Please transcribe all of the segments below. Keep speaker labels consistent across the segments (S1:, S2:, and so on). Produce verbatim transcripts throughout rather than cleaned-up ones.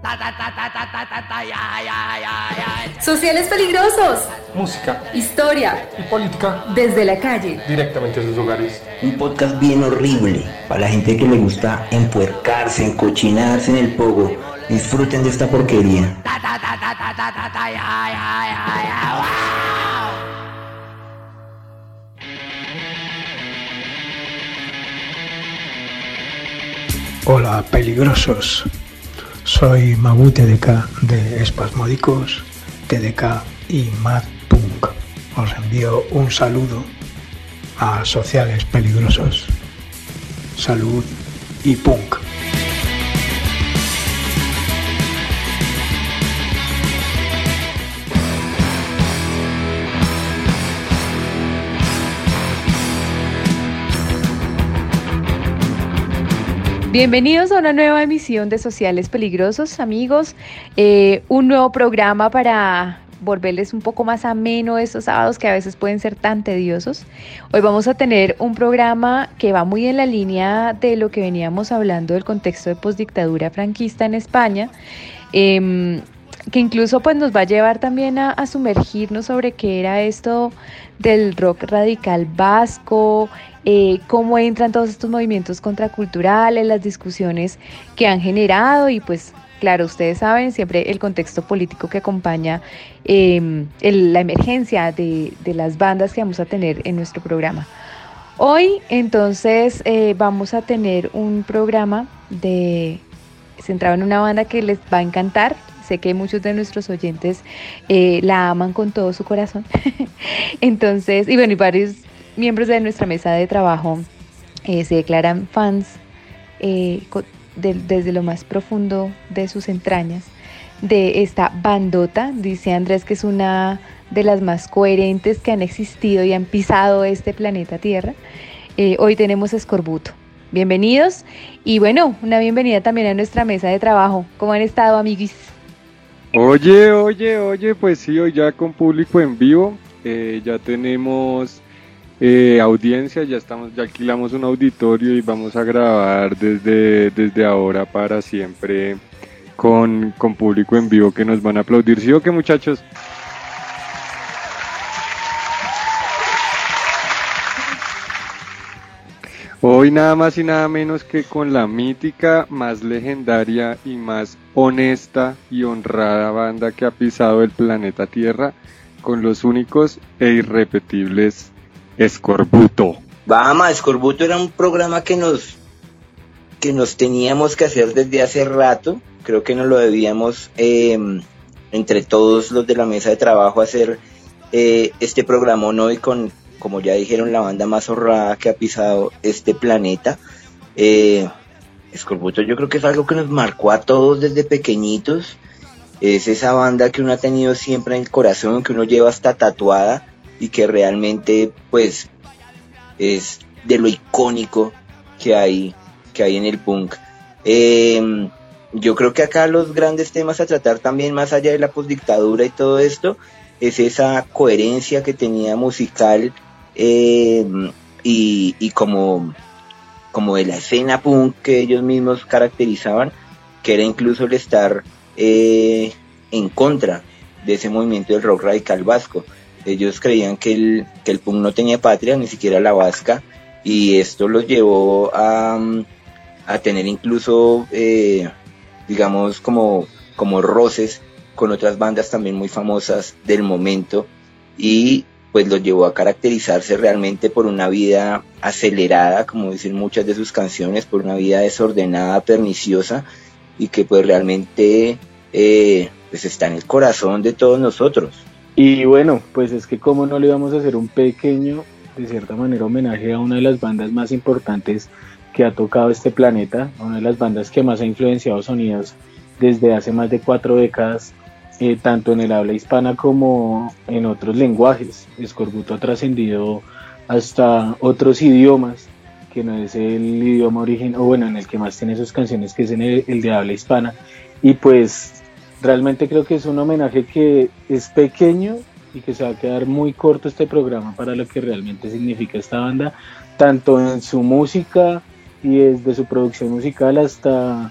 S1: Sociales peligrosos.
S2: Música,
S1: historia
S2: y política
S1: desde la calle,
S2: directamente a sus hogares.
S3: Un podcast bien horrible para la gente que le gusta empuercarse, encochinarse en el pogo. Disfruten de esta porquería.
S4: Hola peligrosos, soy Mabu T D K de Espasmódicos, T D K y Mad Punk. Os envío un saludo a Sociales Peligrosos. Salud y punk.
S5: Bienvenidos a una nueva emisión de Sociales Peligrosos, amigos. Eh, un nuevo programa para volverles un poco más ameno estos sábados que a veces pueden ser tan tediosos. Hoy vamos a tener un programa que va muy en la línea de lo que veníamos hablando del contexto de postdictadura franquista en España, eh, que incluso pues, nos va a llevar también a, a sumergirnos sobre qué era esto del rock radical vasco, eh, cómo entran todos estos movimientos contraculturales, las discusiones que han generado y pues claro, ustedes saben siempre el contexto político que acompaña eh, el, la emergencia de, de las bandas que vamos a tener en nuestro programa. Hoy entonces eh, vamos a tener un programa de centrado en una banda que les va a encantar. Sé que muchos de nuestros oyentes eh, la aman con todo su corazón. Entonces, y bueno, y varios miembros de nuestra mesa de trabajo eh, se declaran fans eh, de, desde lo más profundo de sus entrañas de esta bandota. Dice Andrés que es una de las más coherentes que han existido y han pisado este planeta Tierra. Eh, hoy tenemos Escorbuto. Bienvenidos y bueno, una bienvenida también a nuestra mesa de trabajo. ¿Cómo han estado, amiguis?
S6: Oye, oye, oye, pues sí, hoy ya con público en vivo, eh, ya tenemos eh, audiencia, ya estamos, ya alquilamos un auditorio y vamos a grabar desde, desde ahora para siempre con, con público en vivo que nos van a aplaudir. ¿Sí o qué, muchachos? Hoy nada más y nada menos que con la mítica, más legendaria y más honesta y honrada banda que ha pisado el planeta Tierra, con los únicos e irrepetibles Escorbuto.
S3: Vamos, Escorbuto era un programa que nos que nos teníamos que hacer desde hace rato. Creo que nos lo debíamos eh, entre todos los de la mesa de trabajo hacer eh, este programa hoy con, como ya dijeron, la banda más honrada que ha pisado este planeta. Eh, Escorbuto yo creo que es algo que nos marcó a todos desde pequeñitos. Es esa banda que uno ha tenido siempre en el corazón, que uno lleva hasta tatuada y que realmente pues es de lo icónico que hay, que hay en el punk. Eh, yo creo que acá los grandes temas a tratar también, más allá de la postdictadura y todo esto, es esa coherencia que tenía musical eh, y, y como, como de la escena punk que ellos mismos caracterizaban, que era incluso el estar eh, en contra de ese movimiento del rock radical vasco. Ellos creían que el, que el punk no tenía patria, ni siquiera la vasca, y esto los llevó a, a tener incluso, eh, digamos, como, como roces con otras bandas también muy famosas del momento, y pues los llevó a caracterizarse realmente por una vida acelerada, como dicen muchas de sus canciones, por una vida desordenada, perniciosa, y que pues realmente eh, pues está en el corazón de todos nosotros.
S7: Y bueno, pues es que cómo no le íbamos a hacer un pequeño, de cierta manera, homenaje a una de las bandas más importantes que ha tocado este planeta, una de las bandas que más ha influenciado sonidos desde hace más de cuatro décadas, eh, tanto en el habla hispana como en otros lenguajes. Escorbuto ha trascendido hasta otros idiomas, que no es el idioma original, o bueno, en el que más tiene sus canciones, que es en el, el de habla hispana, y pues realmente creo que es un homenaje que es pequeño y que se va a quedar muy corto este programa para lo que realmente significa esta banda, tanto en su música y desde su producción musical hasta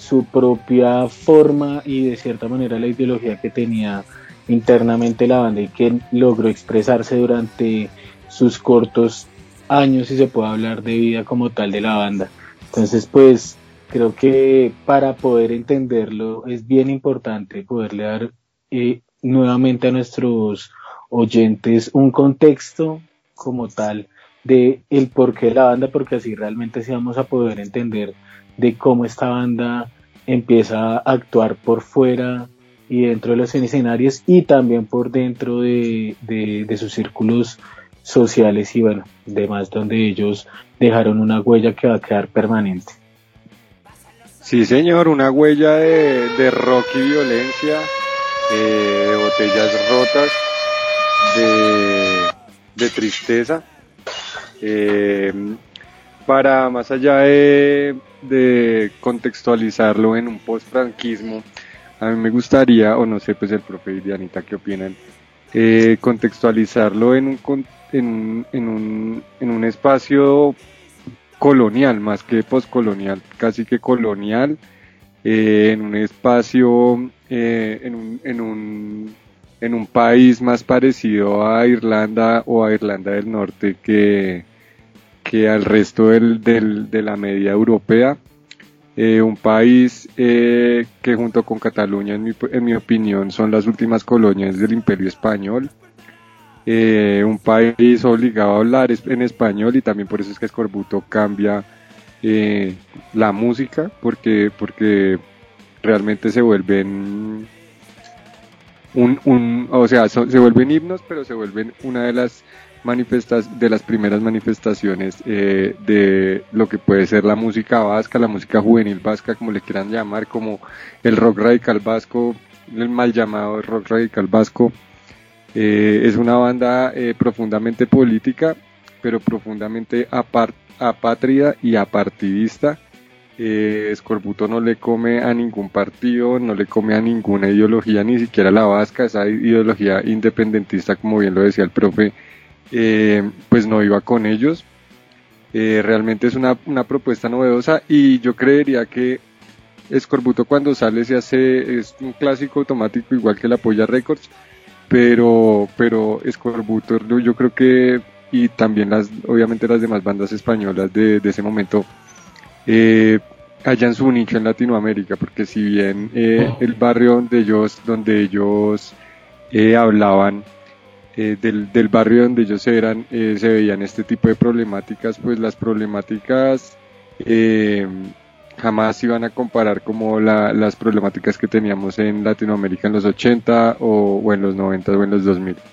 S7: su propia forma y de cierta manera la ideología que tenía internamente la banda y que logró expresarse durante sus cortos años, si se puede hablar de vida como tal de la banda. Entonces pues creo que para poder entenderlo es bien importante poderle dar eh, nuevamente a nuestros oyentes un contexto como tal de el porqué de la banda, porque así realmente sí vamos a poder entender de cómo esta banda empieza a actuar por fuera y dentro de los escenarios y también por dentro de, de, de sus círculos sociales y bueno, demás donde ellos dejaron una huella que va a quedar permanente.
S6: Sí señor, una huella de, de rock y violencia, eh, de botellas rotas, de, de tristeza, eh, para más allá de, de contextualizarlo en un post-franquismo, a mí me gustaría, o no sé, pues el profe y Dianita, ¿qué opinan? Eh, contextualizarlo en un, en, en, un, en un espacio colonial, más que postcolonial, casi que colonial, eh, en un espacio, eh, en, un, en, un, en un país más parecido a Irlanda o a Irlanda del Norte que, que al resto del, del, de la media europea. Eh, un país eh, que junto con Cataluña, en mi, en mi opinión, son las últimas colonias del Imperio Español. Eh, un país obligado a hablar en español y también por eso es que Escorbuto cambia eh, la música, porque, porque realmente se vuelven un, un o sea, so, se vuelven himnos, pero se vuelven una de las manifestas de las primeras manifestaciones eh, de lo que puede ser la música vasca, la música juvenil vasca, como le quieran llamar, como el rock radical vasco, el mal llamado rock radical vasco. Eh, es una banda eh, profundamente política, pero profundamente apart, apátrida y apartidista. Eh, Escorbuto no le come a ningún partido, no le come a ninguna ideología, ni siquiera la vasca, esa ideología independentista, como bien lo decía el profe, eh, pues no iba con ellos. Eh, realmente es una, una propuesta novedosa y yo creería que Escorbuto cuando sale se hace, es un clásico automático igual que la Polla Records, pero pero Escorbuto yo creo que, y también las obviamente las demás bandas españolas de, de ese momento eh, hallan su nicho en Latinoamérica, porque si bien eh, el barrio donde ellos donde ellos eh, hablaban eh, del, del barrio donde ellos eran eh, se veían este tipo de problemáticas, pues las problemáticas eh, jamás iban a comparar como la, las problemáticas que teníamos en Latinoamérica en los ochenta o, o en los noventa o en los dos mil.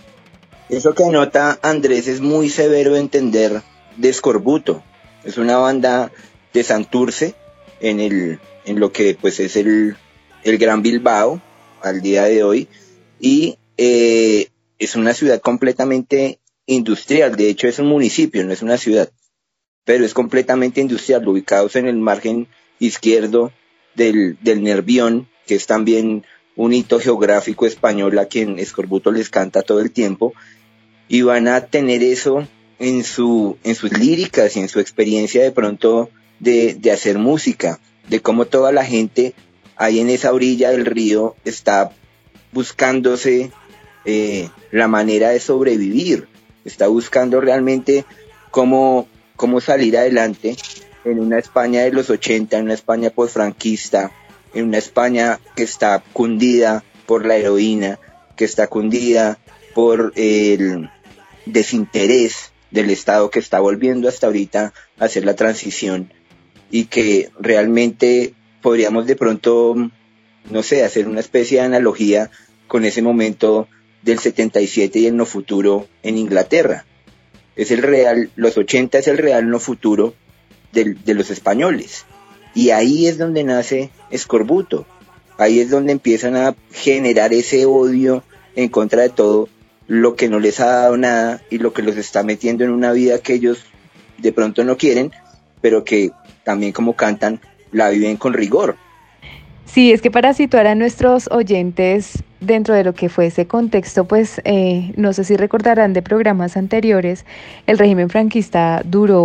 S3: Eso que anota Andrés es muy severo de entender de Escorbuto. Es una banda de Santurce en el en lo que pues es el, el Gran Bilbao al día de hoy y eh, es una ciudad completamente industrial. De hecho es un municipio, no es una ciudad, pero es completamente industrial, ubicados en el margen izquierdo del, del Nervión, que es también un hito geográfico español a quien Escorbuto les canta todo el tiempo, y van a tener eso en su en sus líricas y en su experiencia de pronto de, de hacer música, de cómo toda la gente ahí en esa orilla del río está buscándose eh, la manera de sobrevivir, está buscando realmente cómo cómo salir adelante en una España de los ochenta, en una España posfranquista, en una España que está cundida por la heroína, que está cundida por el desinterés del Estado, que está volviendo hasta ahorita a hacer la transición y que realmente podríamos de pronto, no sé, hacer una especie de analogía con ese momento del setenta y siete y el no futuro en Inglaterra. Es el real, los ochenta es el real no futuro de, de los españoles. Y ahí es donde nace Escorbuto. Ahí es donde empiezan a generar ese odio en contra de todo lo que no les ha dado nada y lo que los está metiendo en una vida que ellos de pronto no quieren, pero que también como cantan, la viven con rigor.
S5: Sí, es que para situar a nuestros oyentes dentro de lo que fue ese contexto, pues eh, no sé si recordarán de programas anteriores, el régimen franquista duró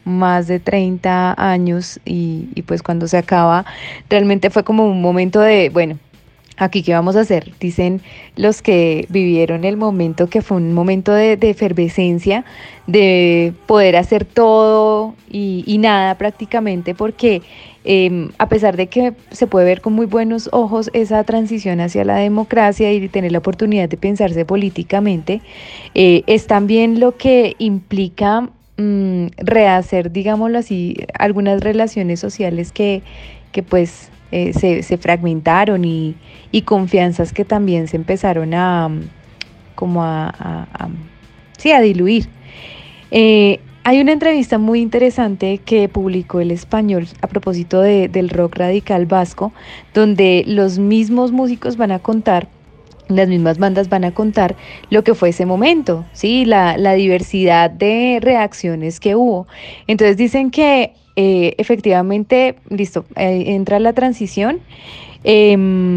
S5: más de treinta años y, y pues cuando se acaba realmente fue como un momento de, bueno, aquí qué vamos a hacer, dicen los que vivieron el momento que fue un momento de, de efervescencia, de poder hacer todo y, y nada prácticamente, porque eh, a pesar de que se puede ver con muy buenos ojos esa transición hacia la democracia y tener la oportunidad de pensarse políticamente, eh, es también lo que implica mmm, rehacer, digámoslo así, algunas relaciones sociales que, que pues Eh, se, se fragmentaron y, y confianzas que también se empezaron a como a, a, a, sí, a diluir. Eh, hay una entrevista muy interesante que publicó El Español a propósito de, del rock radical vasco, donde los mismos músicos van a contar, las mismas bandas van a contar lo que fue ese momento, ¿sí? La, la diversidad de reacciones que hubo. Entonces dicen que eh, efectivamente, listo, eh, entra la transición eh,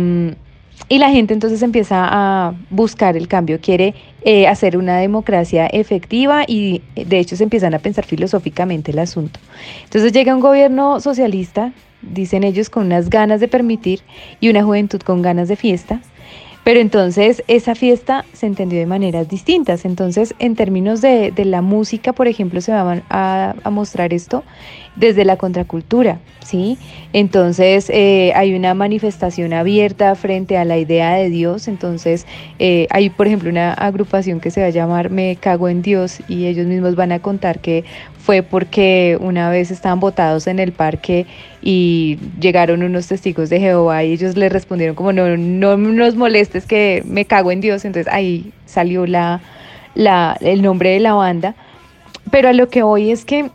S5: y la gente entonces empieza a buscar el cambio, quiere eh, hacer una democracia efectiva y de hecho se empiezan a pensar filosóficamente el asunto. Entonces llega un gobierno socialista, dicen ellos, con unas ganas de permitir y una juventud con ganas de fiesta. Pero entonces esa fiesta se entendió de maneras distintas. Entonces, en términos de, de la música, por ejemplo, se va a, a mostrar esto desde la contracultura, ¿sí? Entonces, eh, hay una manifestación abierta frente a la idea de Dios. Entonces, eh, hay, por ejemplo, una agrupación que se va a llamar Me Cago en Dios y ellos mismos van a contar que fue porque una vez estaban botados en el parque y llegaron unos testigos de Jehová y ellos le respondieron como no, no nos molestes que me cago en Dios. Entonces ahí salió la, la, el nombre de la banda. Pero a lo que voy es que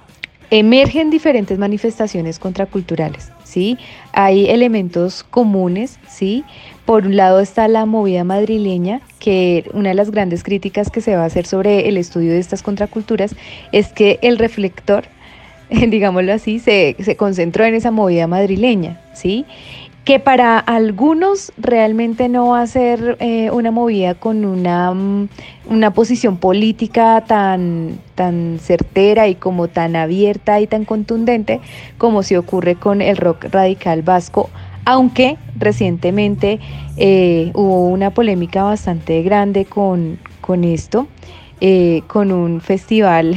S5: emergen diferentes manifestaciones contraculturales, ¿sí? Hay elementos comunes, ¿sí? Por un lado está la movida madrileña, que una de las grandes críticas que se va a hacer sobre el estudio de estas contraculturas es que el reflector, digámoslo así, se, se concentró en esa movida madrileña, ¿sí? Que para algunos realmente no va a ser eh, una movida con una, una posición política tan, tan certera y como tan abierta y tan contundente como se ocurre con el rock radical vasco, aunque recientemente eh, hubo una polémica bastante grande con, con esto, eh, con un festival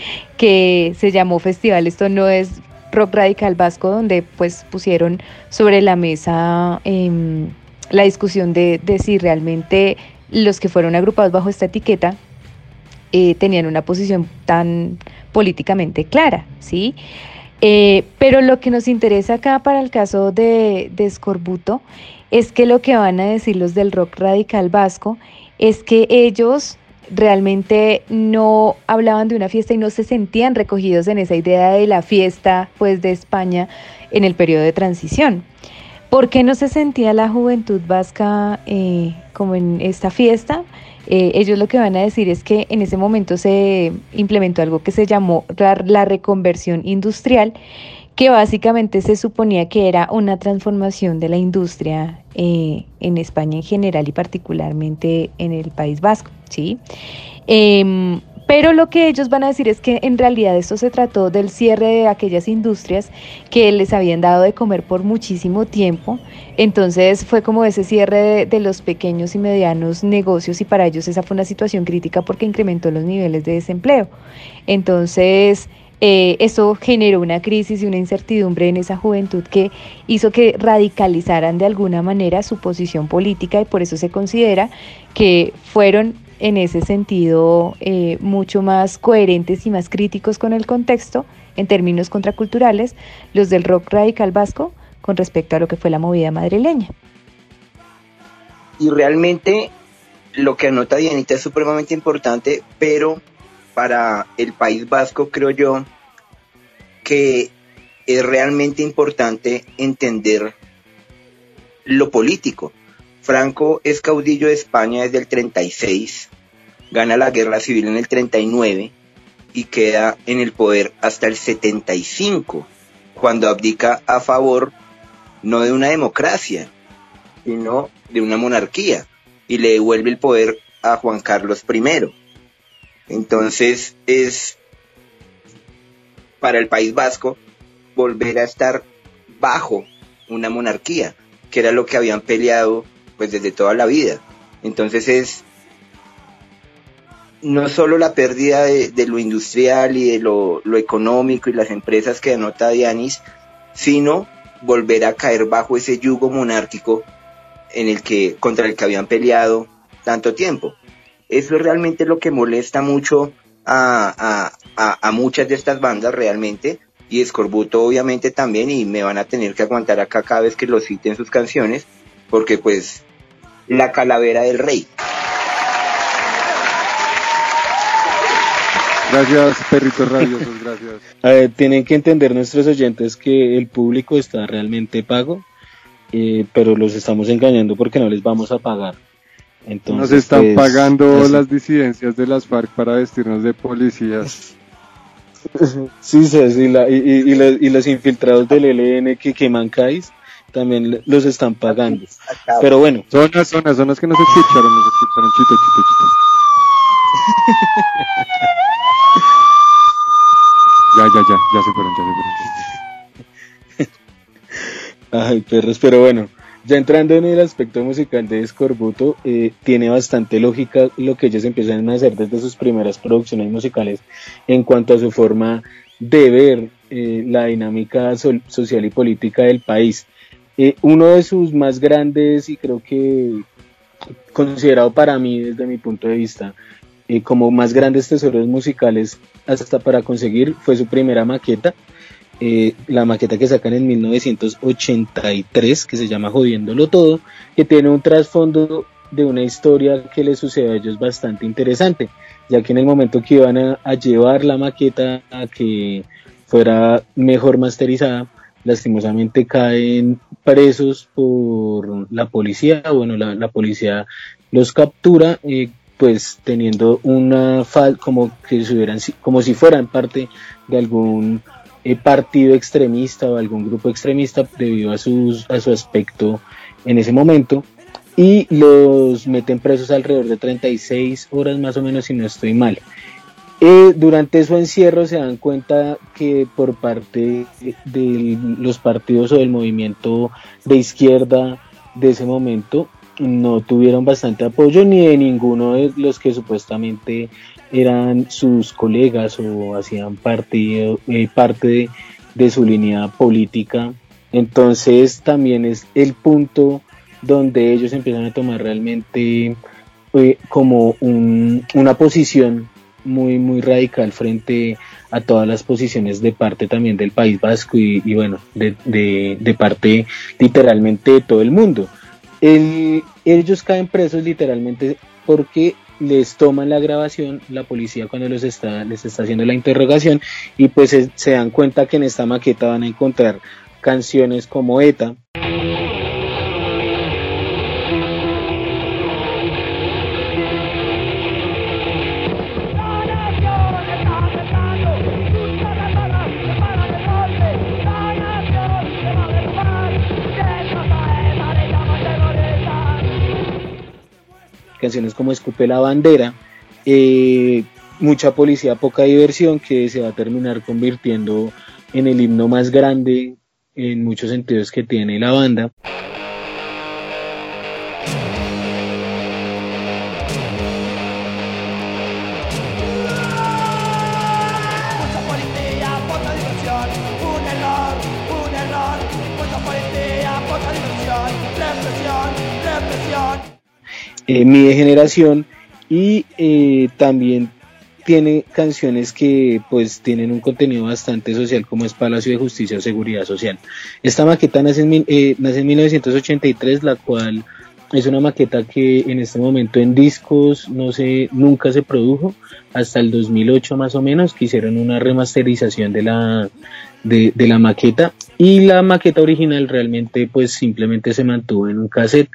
S5: que se llamó Festival Esto No Es Rock Radical Vasco, donde pues pusieron sobre la mesa eh, la discusión de, de si realmente los que fueron agrupados bajo esta etiqueta eh, tenían una posición tan políticamente clara, ¿sí? Eh, pero lo que nos interesa acá para el caso de, de Escorbuto es que lo que van a decir los del rock radical vasco es que ellos realmente no hablaban de una fiesta y no se sentían recogidos en esa idea de la fiesta pues de España en el periodo de transición. ¿Por qué no se sentía la juventud vasca eh, como en esta fiesta? Eh, ellos lo que van a decir es que en ese momento se implementó algo que se llamó la, la reconversión industrial, que básicamente se suponía que era una transformación de la industria eh, en España en general y particularmente en el País Vasco, ¿sí? Eh, pero lo que ellos van a decir es que en realidad esto se trató del cierre de aquellas industrias que les habían dado de comer por muchísimo tiempo. Entonces fue como ese cierre de, de los pequeños y medianos negocios y para ellos esa fue una situación crítica porque incrementó los niveles de desempleo. Entonces Eh, eso generó una crisis y una incertidumbre en esa juventud que hizo que radicalizaran de alguna manera su posición política y por eso se considera que fueron en ese sentido eh, mucho más coherentes y más críticos con el contexto en términos contraculturales los del rock radical vasco con respecto a lo que fue la movida madrileña.
S3: Y realmente lo que anota Dianita es supremamente importante, pero para el País Vasco creo yo que es realmente importante entender lo político. Franco es caudillo de España desde el treinta y seis, gana la guerra civil en el treinta y nueve y queda en el poder hasta el setenta y cinco, cuando abdica a favor no de una democracia, sino de una monarquía y le devuelve el poder a Juan Carlos primero. Entonces es para el País Vasco volver a estar bajo una monarquía, que era lo que habían peleado pues desde toda la vida. Entonces es no solo la pérdida de, de lo industrial y de lo, lo económico y las empresas que denota Dianis, sino volver a caer bajo ese yugo monárquico en el que, contra el que habían peleado tanto tiempo. Eso es realmente lo que molesta mucho a, a, a, a muchas de estas bandas realmente, y Escorbuto obviamente también, y me van a tener que aguantar acá cada vez que lo citen sus canciones, porque pues la calavera del rey.
S6: Gracias, perritos rabiosos, gracias.
S7: A ver, tienen que entender nuestros oyentes que el público está realmente pago, eh, pero los estamos engañando porque no les vamos a pagar. Entonces,
S6: nos están
S7: pues,
S6: pagando
S7: así.
S6: Las disidencias de las FARC para vestirnos de policías.
S7: Sí, sí, sí, la, y, y, y, los, y los infiltrados del E L N que queman C A I S también los están pagando. Pero bueno.
S6: Zonas, zonas, zonas que nos escucharon, nos escucharon, chito, chito, chito. Ya, ya, ya, ya se fueron, ya se fueron.
S7: Ay, perros, pero bueno, ya entrando en el aspecto musical de Escorbuto, eh, tiene bastante lógica lo que ellos empiezan a hacer desde sus primeras producciones musicales en cuanto a su forma de ver eh, la dinámica so- social y política del país. Eh, uno de sus más grandes, y creo que considerado para mí desde mi punto de vista, eh, como más grandes tesoros musicales hasta para conseguir, fue su primera maqueta, eh, la maqueta que sacan en mil novecientos ochenta y tres, que se llama Jodiéndolo Todo, que tiene un trasfondo de una historia que les sucede a ellos bastante interesante, ya que en el momento que iban a, a llevar la maqueta a que fuera mejor masterizada, lastimosamente caen presos por la policía. Bueno, la, la policía los captura, eh, pues teniendo una fal como que si hubieran, como si fueran parte de algún eh, partido extremista o algún grupo extremista debido a sus a su aspecto en ese momento, y los meten presos alrededor de treinta y seis horas más o menos, si no estoy mal. Eh, durante su encierro se dan cuenta que por parte de los partidos o del movimiento de izquierda de ese momento no tuvieron bastante apoyo, ni de ninguno de los que supuestamente eran sus colegas o hacían parte, eh, parte de, de su línea política. Entonces también es el punto donde ellos empiezan a tomar realmente eh, como un, una posición muy muy radical frente a todas las posiciones de parte también del País Vasco y, y bueno, de, de, de parte literalmente de todo el mundo. El, ellos caen presos literalmente porque les toman la grabación la policía cuando los está, les está haciendo la interrogación, y pues se, se dan cuenta que en esta maqueta van a encontrar canciones como ETA, canciones como Escupe la Bandera, eh, mucha policía, poca diversión, que se va a terminar convirtiendo en el himno más grande en muchos sentidos que tiene la banda. Eh, mi de generación, y eh, también tiene canciones que pues tienen un contenido bastante social, como es Palacio de Justicia o Seguridad Social. Esta maqueta nace en, eh, nace en mil novecientos ochenta y tres, la cual es una maqueta que en este momento en discos no sé, nunca se produjo hasta el dos mil ocho más o menos, que hicieron una remasterización de la de, de la maqueta, y la maqueta original realmente pues simplemente se mantuvo en un cassette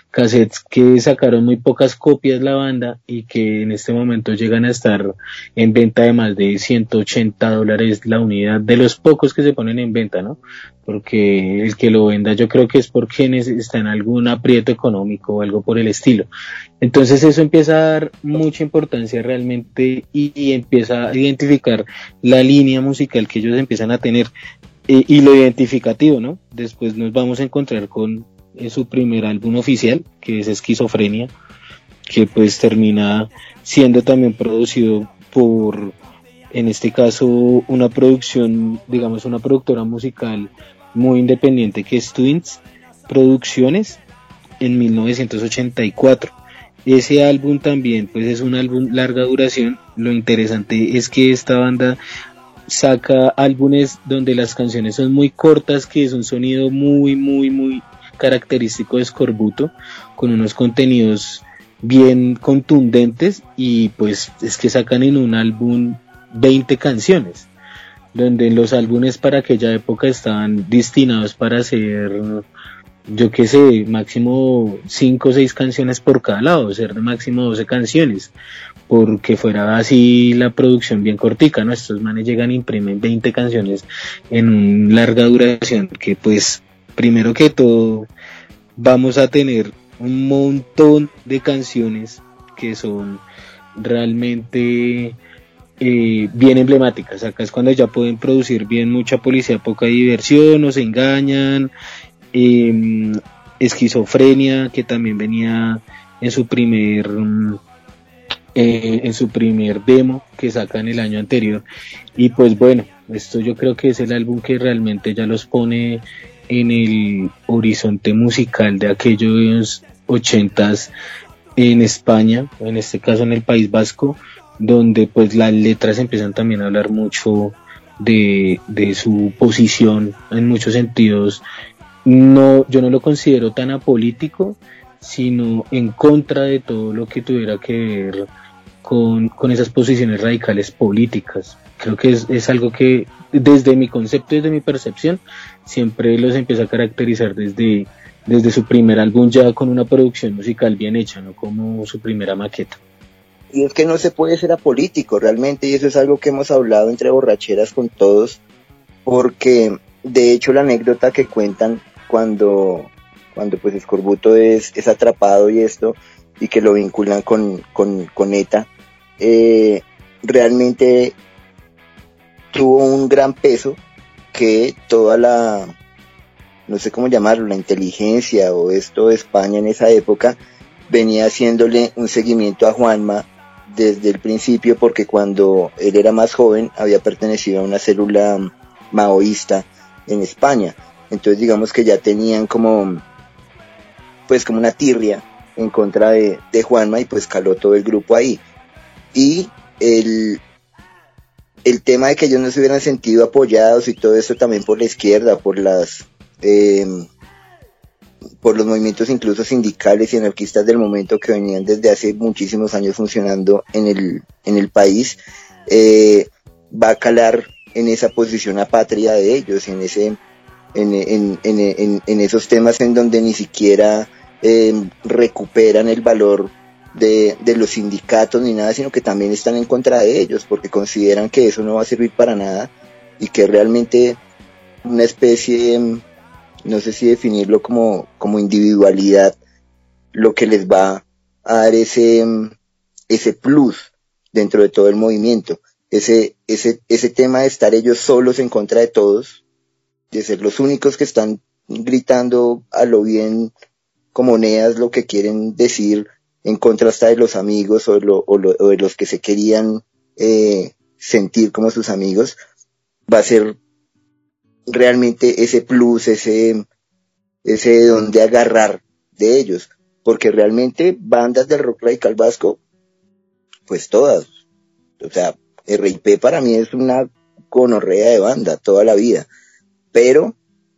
S7: cassettes que sacaron muy pocas copias la banda y que en este momento llegan a estar en venta de más de ciento ochenta dólares la unidad, de los pocos que se ponen en venta, ¿no? Porque el que lo venda yo creo que es porque está en algún aprieto económico o algo por el estilo. Entonces eso empieza a dar mucha importancia realmente y, y empieza a identificar la línea musical que ellos empiezan a tener eh, y lo identificativo, ¿no? Después nos vamos a encontrar con eh, su primer álbum oficial, que es Esquizofrenia, que pues termina siendo también producido por, en este caso, una producción, digamos, una productora musical muy independiente que es Twins Producciones en mil novecientos ochenta y cuatro. Ese álbum también pues es un álbum larga duración. Lo interesante es que esta banda saca álbumes donde las canciones son muy cortas, que es un sonido muy muy muy característico de Eskorbuto, con unos contenidos bien contundentes, y pues es que sacan en un álbum veinte canciones, donde los álbumes para aquella época estaban destinados para hacer, yo qué sé, máximo cinco o seis canciones por cada lado, ser de máximo doce canciones, porque fuera así la producción bien cortica, ¿no? Estos manes llegan e imprimen veinte canciones en una larga duración, que pues, primero que todo, vamos a tener un montón de canciones que son realmente eh, bien emblemáticas. Acá es cuando ya pueden producir bien mucha policía, poca diversión, o se engañan, eh, Esquizofrenia, que también venía en su primer eh, en su primer demo que sacan el año anterior. Y pues bueno, esto yo creo que es el álbum que realmente ya los pone en el horizonte musical de aquellos ochentas en España, en este caso en el País Vasco, donde pues las letras empiezan también a hablar mucho de, de su posición en muchos sentidos. No, yo no lo considero tan apolítico, sino en contra de todo lo que tuviera que ver con, con esas posiciones radicales políticas. Creo que es, es algo que desde mi concepto, desde mi percepción, siempre los empieza a caracterizar desde, desde su primer álbum, ya con una producción musical bien hecha, no como su primera maqueta.
S3: Y es que no se puede ser apolítico realmente, y eso es algo que hemos hablado entre borracheras con todos, porque de hecho la anécdota que cuentan cuando, cuando pues Eskorbuto es, es atrapado y esto, y que lo vinculan con, con, con ETA, eh, realmente tuvo un gran peso, que toda la, no sé cómo llamarlo, la inteligencia o esto de España en esa época venía haciéndole un seguimiento a Juanma desde el principio, porque cuando él era más joven había pertenecido a una célula maoísta en España. Entonces digamos que ya tenían como pues como una tirria en contra de, de Juanma, y pues caló todo el grupo ahí. Y el el tema de que ellos no se hubieran sentido apoyados y todo eso también por la izquierda, por las eh, por los movimientos incluso sindicales y anarquistas del momento, que venían desde hace muchísimos años funcionando en el en el país, eh, va a calar en esa posición apátrida de ellos, en ese en, en, en, en, en esos temas en donde ni siquiera eh, recuperan el valor de, de los sindicatos ni nada, sino que también están en contra de ellos, porque consideran que eso no va a servir para nada, y que realmente una especie, no sé si definirlo como, como individualidad, lo que les va a dar ese, ese plus dentro de todo el movimiento, ese, ese, ese tema de estar ellos solos en contra de todos, de ser los únicos que están gritando a lo bien como neas lo que quieren decir, en contra hasta de los amigos o, lo, o, lo, o de los que se querían eh, sentir como sus amigos, va a ser realmente ese plus, ese, ese donde agarrar de ellos, porque realmente bandas del rock radical vasco, pues todas, o sea, R I P para mí es una gonorrea de banda toda la vida, pero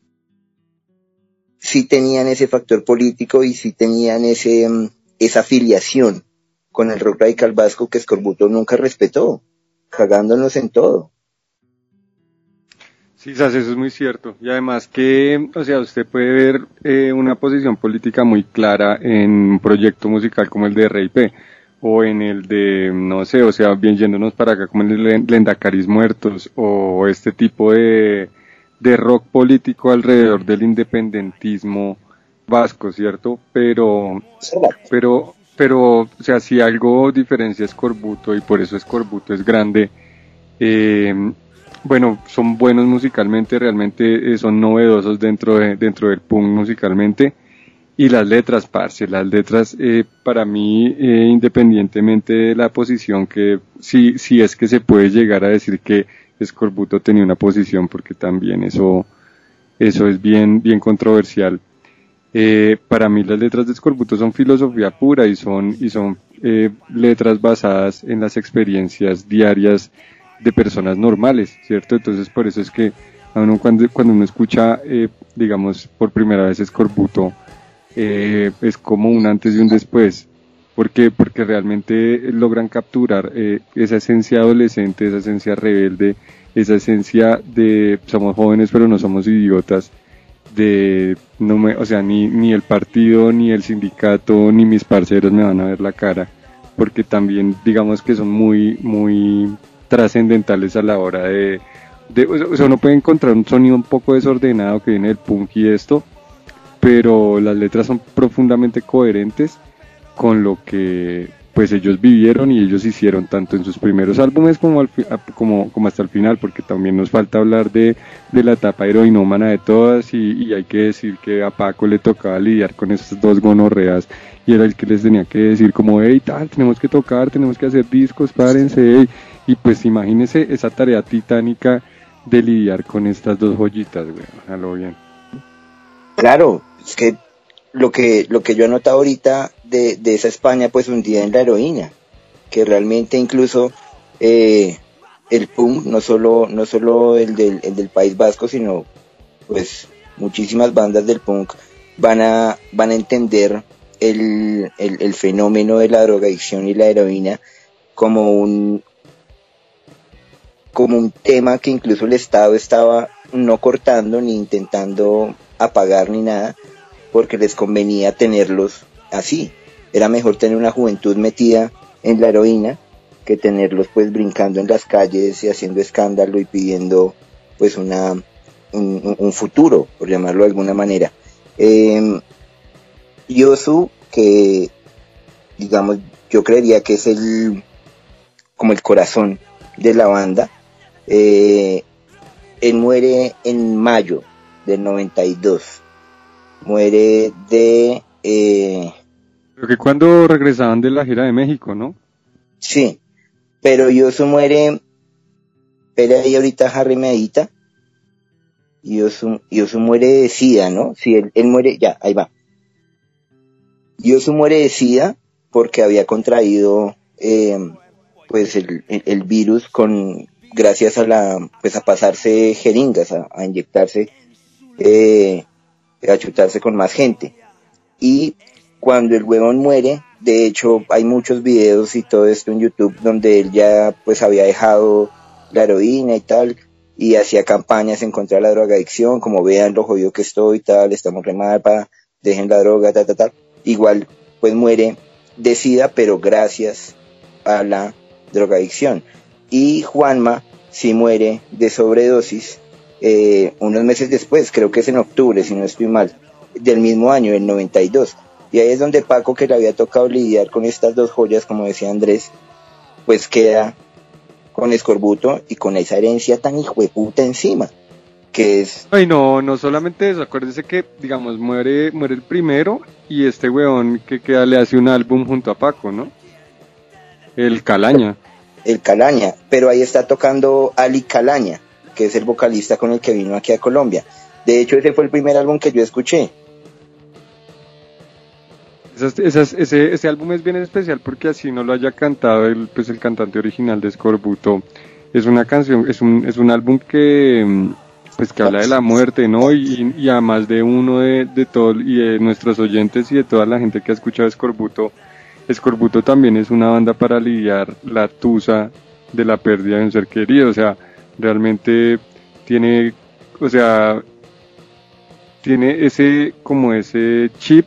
S3: sí tenían ese factor político y sí tenían ese esa afiliación con el rock radical vasco que Eskorbuto nunca respetó, cagándonos en todo.
S6: Sí, Sas, eso es muy cierto. Y además que, o sea, usted puede ver eh, una posición política muy clara en un proyecto musical como el de R I P, o en el de, no sé, o sea, bien yéndonos para acá, como el de Lendacaris Muertos, o este tipo de, de rock político alrededor del independentismo vasco, ¿cierto? Pero, pero, pero, o sea, si algo diferencia Escorbuto, y por eso Escorbuto es grande, eh, bueno, son buenos musicalmente, realmente eh, son novedosos dentro de, dentro del punk musicalmente, y las letras, parce, las letras eh, para mí, eh, independientemente de la posición, que sí, sí es que se puede llegar a decir que Escorbuto tenía una posición, porque también eso, eso es bien, bien controversial. Eh, para mí las letras de Escorbuto son filosofía pura y son, y son eh, letras basadas en las experiencias diarias de personas normales, ¿cierto? Entonces por eso es que a uno cuando, cuando uno escucha, eh, digamos, por primera vez Escorbuto, eh, es como un antes y un después, porque porque realmente logran capturar eh, esa esencia adolescente, esa esencia rebelde, esa esencia de somos jóvenes pero no somos idiotas, de no me, o sea, ni ni el partido, ni el sindicato, ni mis parceros me van a ver la cara, porque también digamos que son muy muy trascendentales a la hora de, de o sea, uno puede encontrar un sonido un poco desordenado que viene del punk y esto, pero las letras son profundamente coherentes con lo que pues ellos vivieron y ellos hicieron tanto en sus primeros álbumes como, al fi- como, como hasta el final, porque también nos falta hablar de, de la etapa heroinómana de todas, y, y hay que decir que a Paco le tocaba lidiar con esas dos gonorreas y era el que les tenía que decir como, hey, tal, tenemos que tocar, tenemos que hacer discos, párense, hey. Y pues imagínense esa tarea titánica de lidiar con estas dos joyitas, güey, a lo bien.
S3: Claro, es que lo que lo que yo he notado ahorita de, de esa España pues hundida en la heroína, que realmente incluso eh, el punk, no solo no solo el del, el del País Vasco, sino pues muchísimas bandas del punk van a van a entender el, el, el fenómeno de la drogadicción y la heroína como un como un tema que incluso el Estado estaba no cortando ni intentando apagar ni nada, porque les convenía tenerlos así. Era mejor tener una juventud metida en la heroína que tenerlos pues brincando en las calles y haciendo escándalo y pidiendo pues una un, un futuro, por llamarlo de alguna manera. Eh, Yosu, que digamos yo creería que es el como el corazón de la banda, eh, él muere en mayo del noventa y dos. Muere de... Eh,
S6: Creo que cuando regresaban de la gira de México, ¿no?
S3: Sí, pero Yosu muere... Espera ahí ahorita Harry me edita. Yosu, Yosu muere de SIDA, ¿no? Sí, él, él muere... Ya, ahí va. Yosu muere de SIDA porque había contraído eh, pues el, el, el virus con gracias a la pues a pasarse jeringas, a, a inyectarse, eh, a chutarse con más gente. Y cuando el huevón muere, de hecho hay muchos videos y todo esto en YouTube donde él ya pues había dejado la heroína y tal, y hacía campañas en contra de la drogadicción, como vean lo jodido que estoy y tal, estamos re mal, para dejen la droga, tal, tal, tal. Igual pues muere de SIDA, pero gracias a la drogadicción. Y Juanma sí muere de sobredosis eh, unos meses después, creo que es en octubre, si no estoy mal, del mismo año, el noventa y dos. Y ahí es donde Paco, que le había tocado lidiar con estas dos joyas, como decía Andrés, pues queda con Escorbuto y con esa herencia tan hijueputa encima, que es...
S6: Ay, no, no solamente eso, acuérdese que, digamos, muere muere el primero y este weón que queda le hace un álbum junto a Paco, ¿no? El Calaña.
S3: El Calaña, pero ahí está tocando Ali Calaña, que es el vocalista con el que vino aquí a Colombia. De hecho, ese fue el primer álbum que yo escuché.
S6: Esas, esas, ese, ese álbum es bien especial porque así no lo haya cantado el, pues el cantante original de Escorbuto. Es una canción, es un, es un álbum que, pues que habla de la muerte, ¿no? Y, y además de uno de, de todo, y de nuestros oyentes y de toda la gente que ha escuchado Escorbuto, Escorbuto también es una banda para aliviar la tusa de la pérdida de un ser querido. O sea, realmente tiene o sea, tiene ese, como ese chip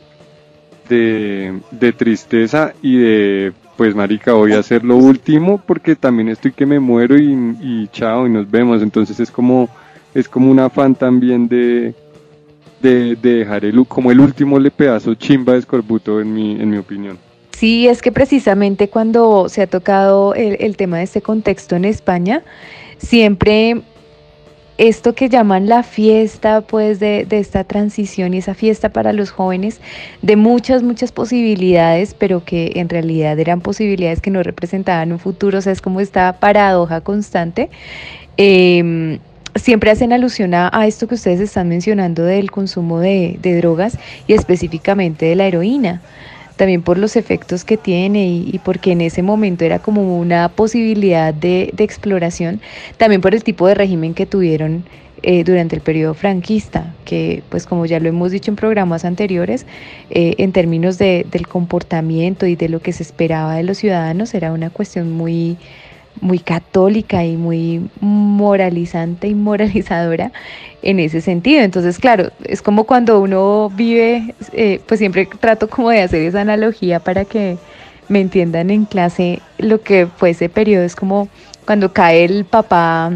S6: de, de tristeza y de, pues marica, voy a hacer lo último porque también estoy que me muero y, y chao y nos vemos. Entonces es como, es como un afán también de, de, de dejar el, como el último le pedazo chimba de escorbuto en mi, en mi opinión.
S5: Sí, es que precisamente cuando se ha tocado el, el tema de este contexto en España, siempre esto que llaman la fiesta, pues de, de esta transición y esa fiesta para los jóvenes, de muchas, muchas posibilidades, pero que en realidad eran posibilidades que no representaban un futuro, o sea, es como esta paradoja constante. Eh, siempre hacen alusión a, a esto que ustedes están mencionando del consumo de, de drogas y específicamente de la heroína. También por los efectos que tiene y, y porque en ese momento era como una posibilidad de, de exploración, también por el tipo de régimen que tuvieron eh, durante el periodo franquista, que pues como ya lo hemos dicho en programas anteriores, eh, en términos de, del comportamiento y de lo que se esperaba de los ciudadanos, era una cuestión muy, muy católica y muy moralizante y moralizadora en ese sentido. Entonces, claro, es como cuando uno vive, eh, pues siempre trato como de hacer esa analogía para que me entiendan en clase lo que fue ese periodo. Es como cuando cae el papá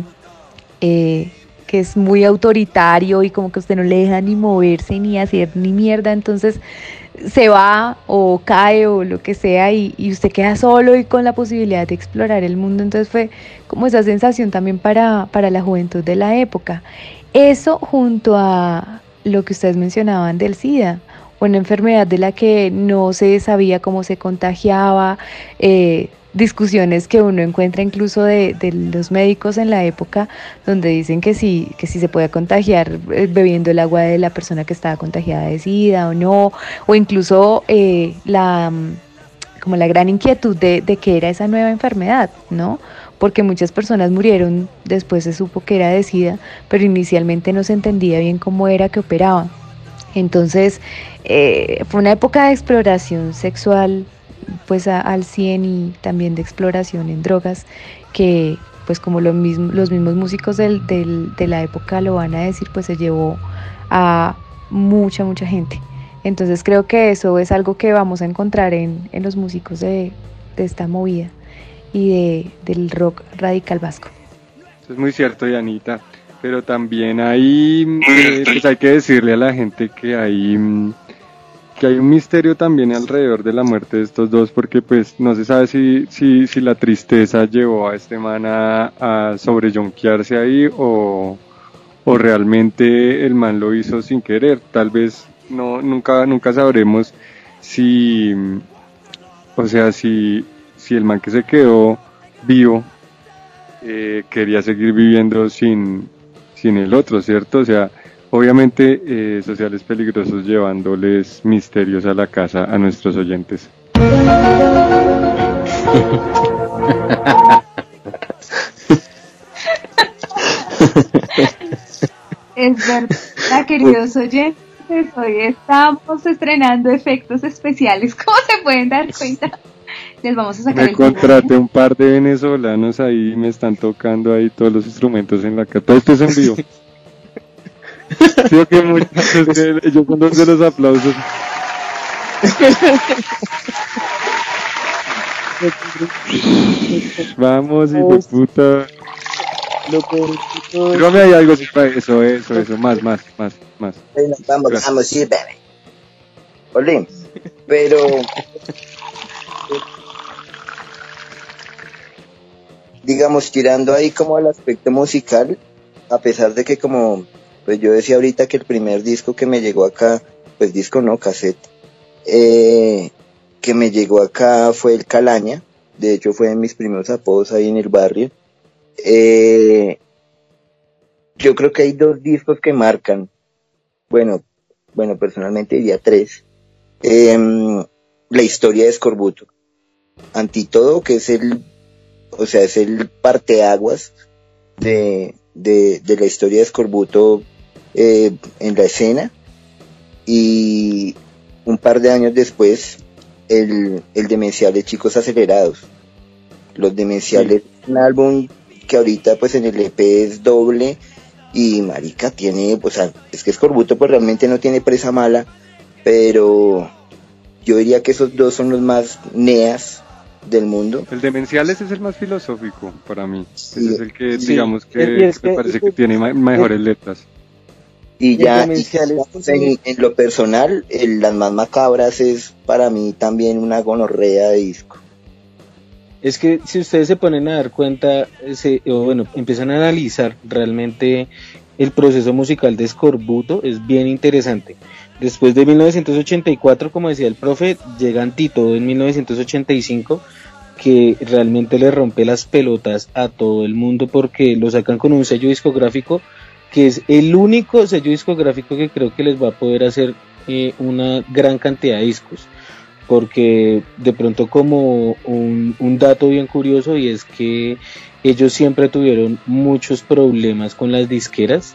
S5: eh, que es muy autoritario y como que usted no le deja ni moverse ni hacer ni mierda, entonces se va o cae o lo que sea y, y usted queda solo y con la posibilidad de explorar el mundo. Entonces fue como esa sensación también para, para la juventud de la época. Eso junto a lo que ustedes mencionaban del SIDA, una enfermedad de la que no se sabía cómo se contagiaba, eh, discusiones que uno encuentra incluso de, de los médicos en la época, donde dicen que sí, que sí se puede contagiar bebiendo el agua de la persona que estaba contagiada de SIDA o no, o incluso eh, la, como la gran inquietud de, de qué era esa nueva enfermedad, ¿no? Porque muchas personas murieron, después se supo que era de SIDA, pero inicialmente no se entendía bien cómo era que operaba. Entonces, eh, fue una época de exploración sexual pues a, al cien y también de exploración en drogas que pues como lo mismo, los mismos músicos del, del, de la época lo van a decir, pues se llevó a mucha, mucha gente. Entonces creo que eso es algo que vamos a encontrar en, en los músicos de, de esta movida y de, del rock radical vasco.
S6: Eso es muy cierto, Dianita, pero también hay, eh, pues hay que decirle a la gente que hay... que hay un misterio también alrededor de la muerte de estos dos, porque pues no se sabe si, si, si la tristeza llevó a este man a, a sobreyonquearse ahí o, o realmente el man lo hizo sin querer. Tal vez no, nunca, nunca sabremos si, o sea, si, si el man que se quedó vivo eh, quería seguir viviendo sin, sin el otro, ¿cierto? O sea, obviamente, eh, Sociales Peligrosos llevándoles misterios a la casa a nuestros oyentes.
S1: Es verdad, queridos oyentes, hoy estamos estrenando efectos especiales, como se pueden dar cuenta. Les vamos a sacar
S6: me
S1: el
S6: contraté un par de venezolanos ahí, me están tocando ahí todos los instrumentos en la casa. Todo esto es en vivo. Creo que muchachos, que yo cuando doy los aplausos. Vamos, hijo de puta. Dígame ahí algo, eso, eso, eso, más, más, más, más.
S3: Bueno, vamos,
S6: Gracias.
S3: vamos, sí, bebé. Olé, pero... digamos, tirando ahí como al aspecto musical, a pesar de que como... pues yo decía ahorita que el primer disco que me llegó acá, pues disco no, cassette, eh, que me llegó acá fue el Calaña. De hecho fue de mis primeros apodos ahí en el barrio. Eh, yo creo que hay dos discos que marcan, bueno, bueno personalmente diría tres, eh, la historia de Escorbuto. Antítodo, que es el, o sea, es el parteaguas de, de, de la historia de Escorbuto eh, en la escena, y un par de años después el, el Demenciales Chicos Acelerados. Los Demenciales, sí. Un álbum que ahorita pues en el E P es doble y marica tiene, o sea, es que Escorbuto pues realmente no tiene presa mala, pero yo diría que esos dos son los más neas del mundo.
S6: El Demenciales es el más filosófico para mí.
S3: Sí,
S6: ese es el que,
S7: sí.
S6: digamos, que,
S7: Y es
S6: me
S7: que-
S6: parece que tiene ma- mejores letras.
S3: Y
S7: El
S3: ya, y
S7: Demenciales,
S3: ya en, en lo personal, el, Las Más Macabras es para mí también una gonorrea de disco.
S7: Es que si ustedes se ponen a dar cuenta, se, o bueno, empiezan a analizar realmente el proceso musical de Escorbuto, es bien interesante. Después de mil novecientos ochenta y cuatro, como decía el profe, llega Antitodo en mil novecientos ochenta y cinco, que realmente le rompe las pelotas a todo el mundo porque lo sacan con un sello discográfico que es el único sello discográfico que creo que les va a poder hacer eh, una gran cantidad de discos. Porque de pronto como un, un dato bien curioso, y es que ellos siempre tuvieron muchos problemas con las disqueras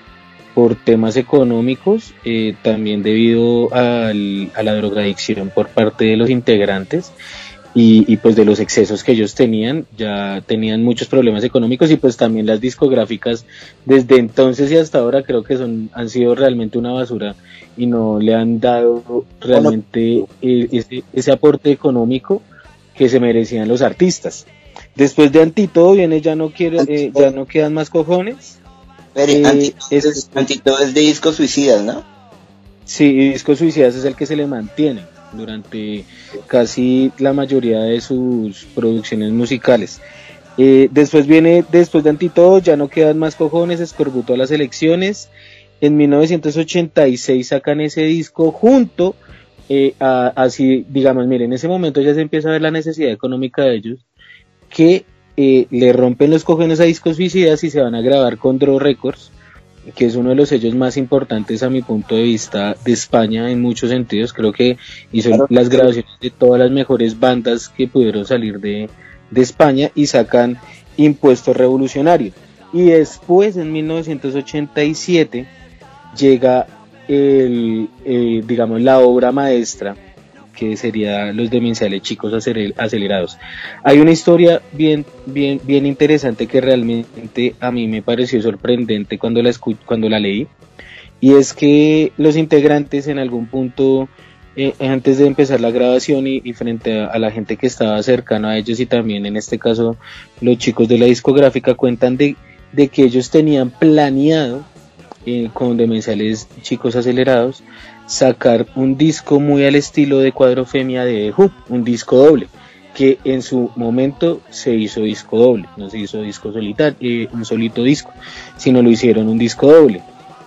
S7: por temas económicos, eh, también debido al, a la drogadicción por parte de los integrantes y, y pues de los excesos que ellos tenían, ya tenían muchos problemas económicos, y pues también las discográficas desde entonces y hasta ahora creo que son han sido realmente una basura y no le han dado realmente eh, ese, ese aporte económico que se merecían los artistas. Después de Antitodo viene Ya no quiero, eh, ya no quedan más cojones.
S3: Pero
S7: Eh,
S3: Antitodo
S7: es-
S3: es, Antitodo es de discos suicidas, ¿no?
S7: Sí, y Discos Suicidas es el que se le mantiene durante casi la mayoría de sus producciones musicales. Eh, después viene, después de Antitodo, Ya no quedan más cojones, Escorbuto a las elecciones. En mil novecientos ochenta y seis sacan ese disco junto eh, a, así, digamos, miren, en ese momento ya se empieza a ver la necesidad económica de ellos, que eh, le rompen los cojones a Discos Suicidas y se van a grabar con Draw Records, que es uno de los sellos más importantes a mi punto de vista de España en muchos sentidos. Creo que hizo
S3: Claro.
S7: las grabaciones de todas las mejores bandas que pudieron salir de, de España, y sacan Impuesto Revolucionario. Y después, en mil novecientos ochenta y siete, llega el, eh, digamos, la obra maestra, que sería Los Demenciales Chicos Aceler- Acelerados. Hay una historia bien, bien, bien interesante que realmente a mí me pareció sorprendente cuando la escu- cuando la leí, y es que los integrantes en algún punto, eh, antes de empezar la grabación y, y frente a, a la gente que estaba cercana a ellos, y también en este caso los chicos de la discográfica, cuentan de, de que ellos tenían planeado eh, con Demenciales Chicos Acelerados sacar un disco muy al estilo de Cuadrofemia de The Who, un disco doble, que en su momento se hizo disco doble, no se hizo disco solitario, eh, un solito disco, sino lo hicieron un disco doble.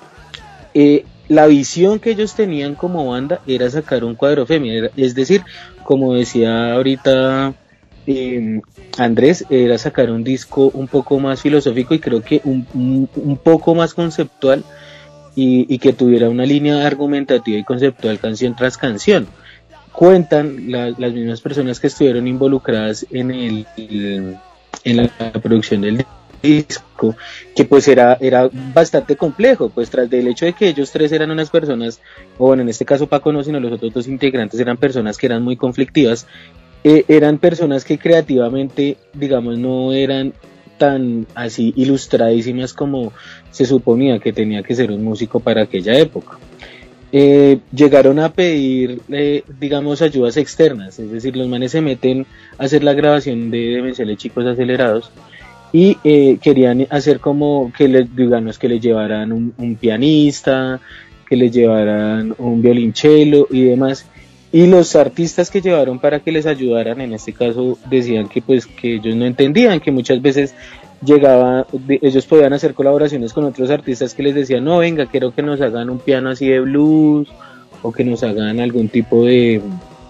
S7: Eh, la visión que ellos tenían como banda era sacar un Cuadrofemia, era, es decir, como decía ahorita eh, Andrés, era sacar un disco un poco más filosófico y creo que un, un, un poco más conceptual, y, y que tuviera una línea argumentativa y conceptual canción tras canción. Cuentan la, las mismas personas que estuvieron involucradas en el, el en la producción del disco, que pues era, era bastante complejo, pues tras del hecho de que ellos tres eran unas personas, o bueno, en este caso Paco no, sino los otros dos integrantes eran personas que eran muy conflictivas, eh, eran personas que creativamente, digamos, no eran tan así ilustradísimas como se suponía que tenía que ser un músico para aquella época. Eh, llegaron a pedir, eh, digamos, ayudas externas, es decir, los manes se meten a hacer la grabación de Demenciales Chicos Acelerados y eh, querían hacer como que les, digamos, que les llevaran un, un pianista, que les llevaran un violonchelo y demás. Y los artistas que llevaron para que les ayudaran, en este caso, decían que pues que ellos no entendían, que muchas veces llegaba, de, ellos podían hacer colaboraciones con otros artistas que les decían, no, venga, quiero que nos hagan un piano así de blues, o que nos hagan algún tipo de,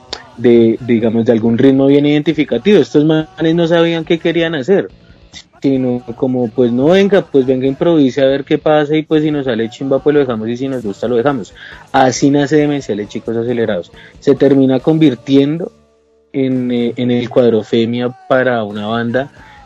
S7: de digamos, de algún ritmo bien identificativo. Estos manes no sabían qué querían hacer, sino como, pues no, venga, pues venga, improvise a ver qué pasa, y pues si nos sale chimba pues lo dejamos, y si nos gusta lo dejamos. Así nace Demenciales Chicos Acelerados. Se termina convirtiendo en, eh, en el Cuadrofemia para una banda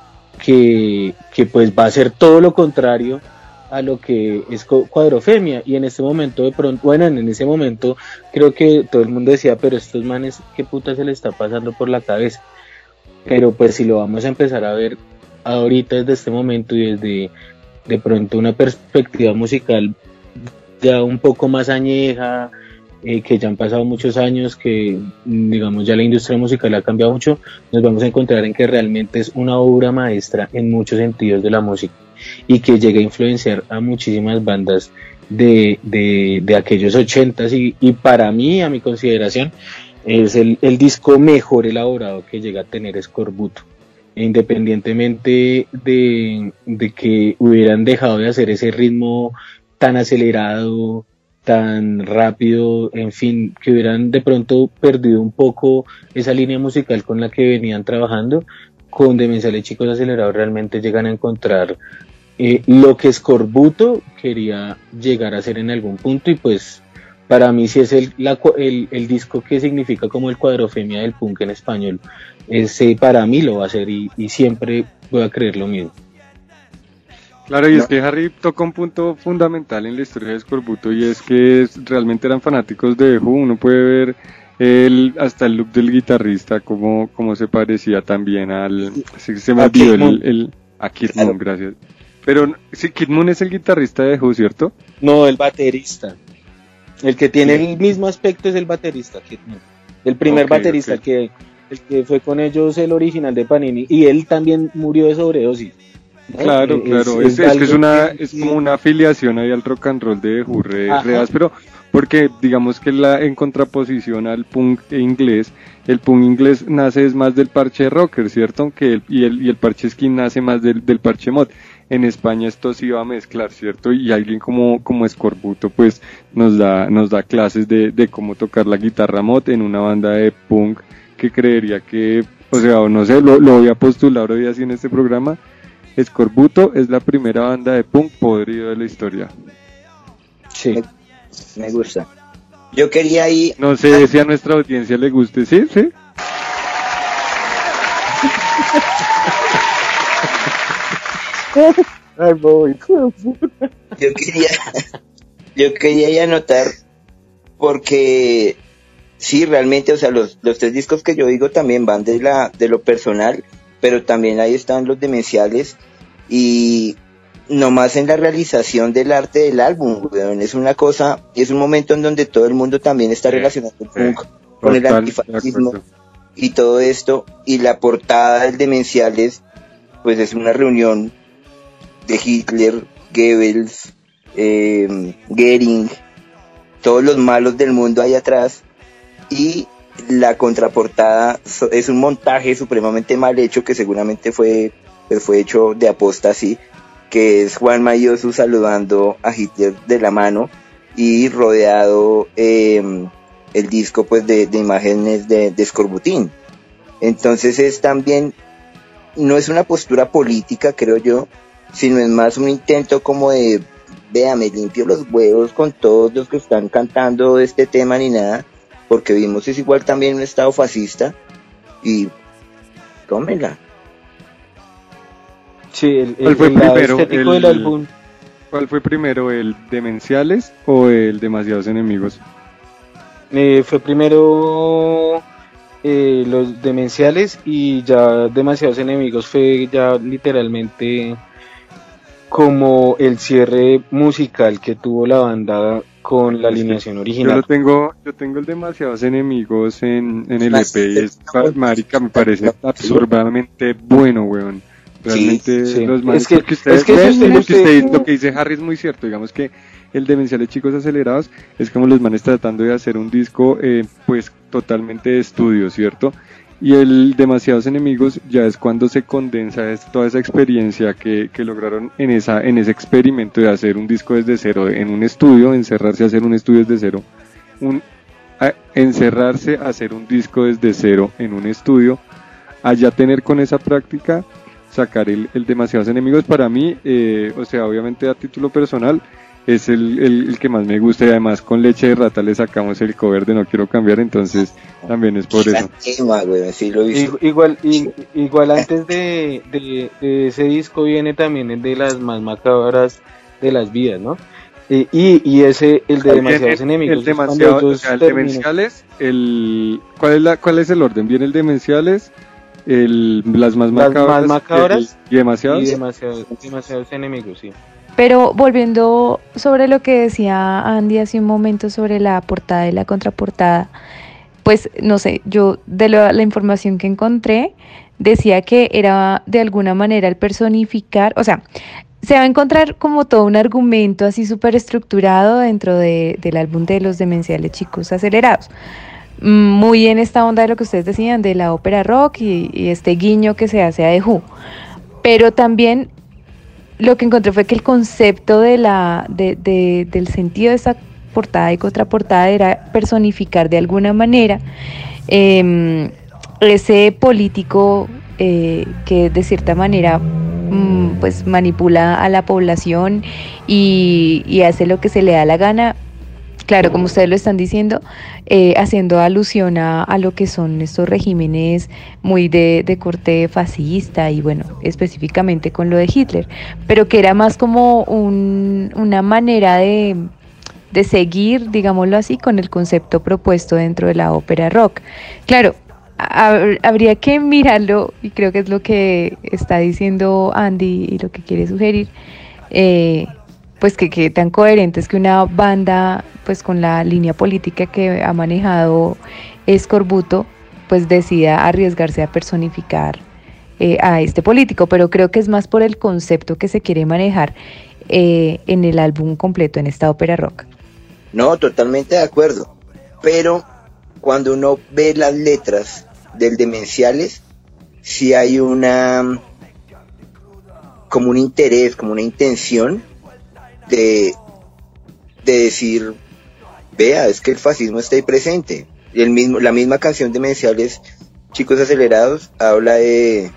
S7: que, que pues va a ser todo lo contrario a lo que es Cuadrofemia, y en este momento de pronto, bueno, en ese momento creo que todo el mundo decía, pero estos manes, ¿qué puta se les está pasando por la cabeza? Pero pues si lo vamos a empezar a ver ahorita desde este momento y desde de pronto una perspectiva musical ya un poco más añeja, eh, que ya han pasado muchos años, que digamos ya la industria musical ha cambiado mucho, nos vamos a encontrar en que realmente es una obra maestra en muchos sentidos de la música y que llega a influenciar a muchísimas bandas de, de, de aquellos ochentas y, y para mí, a mi consideración, es el, el disco mejor elaborado que llega a tener Escorbuto, independientemente de, de que hubieran dejado de hacer ese ritmo tan acelerado, tan rápido, en fin, que hubieran de pronto perdido un poco esa línea musical con la que venían trabajando. Con Demenciales Chicos Acelerados realmente llegan a encontrar eh, lo que Escorbuto quería llegar a hacer en algún punto, y pues para mí sí es el, la, el, el disco que significa como el cuadrofemia del punk en español. Ese para mí lo va a ser y, y siempre voy a creer lo mismo.
S6: Claro, y no. Es que Harry toca un punto fundamental en la historia de Escorbuto, y es que es, realmente eran fanáticos de The Who. Uno puede ver el, hasta el look del guitarrista, como, como se parecía también al... Sí, se me olvidó el, el... A Kid claro. Moon, gracias. Pero, sí, Kid Moon es el guitarrista de The Who, ¿cierto?
S7: No, el baterista. El que tiene sí. el mismo aspecto es el baterista, Kid Moon. El primer okay, baterista okay. que... El que fue con ellos el original de Panini, y él también murió de sobredosis. ¿No?
S6: Claro, claro, es, es, es que es una es como una afiliación ahí al rock and roll de The Who, re, pero porque digamos que la en contraposición al punk inglés, el punk inglés nace es más del parche rocker, ¿cierto? Que el, y el y el parche skin nace más del, del parche mod. En España esto se iba a mezclar, ¿cierto? Y alguien como como Escorbuto pues nos da nos da clases de, de cómo tocar la guitarra mod en una banda de punk que creería que, o sea, o no sé, lo, lo voy a postular hoy así en este programa. Escorbuto es la primera banda de punk podrido de la historia.
S3: Sí, me, me gusta. Yo quería ir...
S6: No sé si a nuestra audiencia le guste, ¿sí? ¿Sí?
S7: Ay, boy.
S3: Yo quería... Yo quería ya anotar, porque... Sí, realmente, o sea, los, los tres discos que yo digo también van de la de lo personal, pero también ahí están los Demenciales, y nomás en la realización del arte del álbum, weón, es una cosa, es un momento en donde todo el mundo también está relacionando el punk sí, con total, el antifascismo y todo esto, y la portada del Demenciales, pues es una reunión de Hitler, Goebbels, eh, Goering, todos los malos del mundo ahí atrás, y la contraportada es un montaje supremamente mal hecho que seguramente fue pues fue hecho de aposta así, que es Juan Mayosu saludando a Hitler de la mano y rodeado eh, el disco pues de, de imágenes de, de Escorbutín. Entonces es también, no es una postura política creo yo, sino es más un intento como de, vea, me limpio los huevos con todos los que están cantando este tema ni nada, porque vimos es igual también un estado fascista y tómenla.
S7: Sí, el, el,
S6: ¿Cuál fue
S7: el
S6: primero?
S7: estético
S6: El,
S7: del álbum.
S6: ¿Cuál fue primero, el Demenciales o el Demasiados Enemigos?
S7: Eh, fue primero eh, los Demenciales, y ya Demasiados Enemigos fue ya literalmente como el cierre musical que tuvo la banda con la alineación original.
S6: Yo lo tengo, yo tengo el Demasiados Enemigos en, en el E P, y es, marica, me parece absurdamente bueno, weón. Realmente,
S7: sí, sí.
S6: los manes,
S7: es que,
S6: porque ustedes,
S7: es que
S6: ven,
S7: usted,
S6: lo, que
S7: usted,
S6: usted, lo que dice Harry es muy cierto. Digamos que el Demenciales Chicos Acelerados es como los manes tratando de hacer un disco eh, pues totalmente de estudio, ¿cierto? Y el Demasiados Enemigos ya es cuando se condensa es toda esa experiencia que, que lograron en esa en ese experimento de hacer un disco desde cero en un estudio, encerrarse a hacer un estudio desde cero, un, a, encerrarse a hacer un disco desde cero en un estudio, allá tener con esa práctica sacar el, el Demasiados Enemigos. Para mí, eh, o sea, obviamente a título personal, es el, el, el que más me gusta, y además con Leche de Rata le sacamos el cover de No Quiero Cambiar, entonces también es por eso.
S3: Tema, güey, sí lo hizo.
S7: Igual, igual, igual antes de, de, de ese disco viene también el de Las Más Macabras de las Vidas, ¿no? Eh, y, y ese, el de Demasiados
S6: el,
S7: Enemigos.
S6: El, demasiado, o sea, el Demenciales, el, ¿cuál es la, cuál es el orden? Viene el Demenciales, el, las más
S7: las
S6: macabras,
S7: más macabras
S6: el, y demasiados.
S7: Y demasiados, demasiados enemigos, sí.
S5: Pero volviendo sobre lo que decía Andy hace un momento sobre la portada y la contraportada, pues no sé, yo de lo, la información que encontré decía que era de alguna manera el personificar, o sea, se va a encontrar como todo un argumento así súper estructurado dentro de, del álbum de Los Demenciales Chicos Acelerados. Muy en esta onda de lo que ustedes decían, de la ópera rock y, y este guiño que se hace a The Who. Pero también lo que encontré fue que el concepto de la, de, de, del sentido de esta portada y contraportada era personificar de alguna manera eh, ese político eh, que de cierta manera mm, pues manipula a la población y, y hace lo que se le da la gana. Claro, como ustedes lo están diciendo, eh, haciendo alusión a, a lo que son estos regímenes muy de, de corte fascista y bueno, específicamente con lo de Hitler, pero que era más como un, una manera de, de seguir, digámoslo así, con el concepto propuesto dentro de la ópera rock. Claro, hab- habría que mirarlo y creo que es lo que está diciendo Andy y lo que quiere sugerir, eh, pues que, que tan coherente es que una banda pues con la línea política que ha manejado Escorbuto pues decida arriesgarse a personificar eh, a este político, pero creo que es más por el concepto que se quiere manejar eh, en el álbum completo, en esta ópera rock.
S3: No, totalmente de acuerdo, pero cuando uno ve las letras del Demenciales, sí hay una como un interés, como una intención de, de decir, vea, es que el fascismo está ahí presente. Y el mismo, la misma canción de Demenciales Chicos Acelerados habla de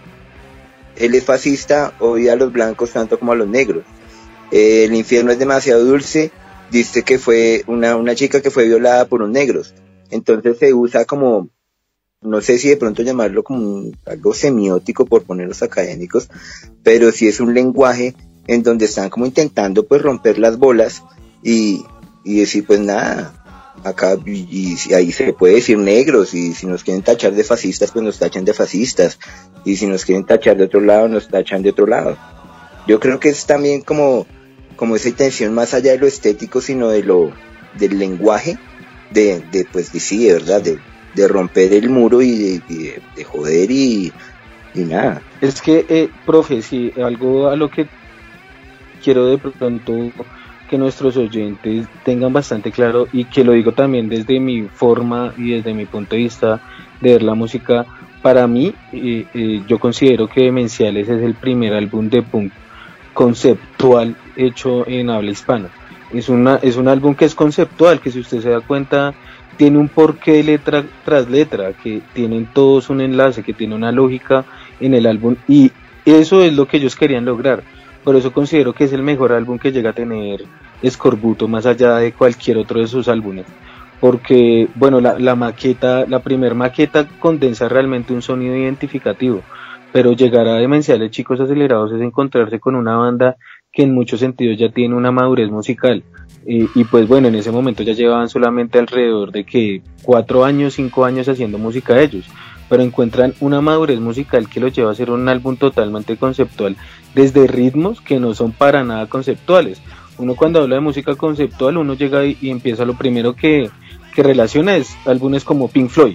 S3: él es fascista, odia a los blancos tanto como a los negros. Eh, el infierno es demasiado dulce, dice que fue una, una chica que fue violada por un negro. Entonces se usa como, no sé si de pronto llamarlo como un, algo semiótico por ponerlos académicos, pero sí es un lenguaje en donde están como intentando pues romper las bolas y, y decir pues nada, acá y, y ahí se puede decir negros, y si nos quieren tachar de fascistas pues nos tachan de fascistas, y si nos quieren tachar de otro lado nos tachan de otro lado. Yo creo que es también como, como esa intención más allá de lo estético, sino de lo, del lenguaje, de, de pues de, sí, de verdad, de, de romper el muro y de, de, de joder y, y nada.
S7: Es que, eh, profe, sí, algo a lo que quiero de pronto que nuestros oyentes tengan bastante claro, y que lo digo también desde mi forma y desde mi punto de vista de ver la música, para mí, eh, eh, yo considero que Demenciales es el primer álbum de punk conceptual hecho en habla hispana. Es, una, es un álbum que es conceptual, que si usted se da cuenta tiene un porqué letra tras letra, que tienen todos un enlace, que tiene una lógica en el álbum, y eso es lo que ellos querían lograr. Por eso considero que es el mejor álbum que llega a tener Escorbuto, más allá de cualquier otro de sus álbumes, porque bueno, la, la maqueta, la primer maqueta condensa realmente un sonido identificativo, pero llegar a Demenciales Chicos Acelerados es encontrarse con una banda que en muchos sentidos ya tiene una madurez musical, y, y pues bueno, en ese momento ya llevaban solamente alrededor de que cuatro años, cinco años haciendo música ellos, pero encuentran una madurez musical que los lleva a hacer un álbum totalmente conceptual, desde ritmos que no son para nada conceptuales. Uno cuando habla de música conceptual, uno llega y, y empieza, lo primero que, que relaciona es álbumes como Pink Floyd,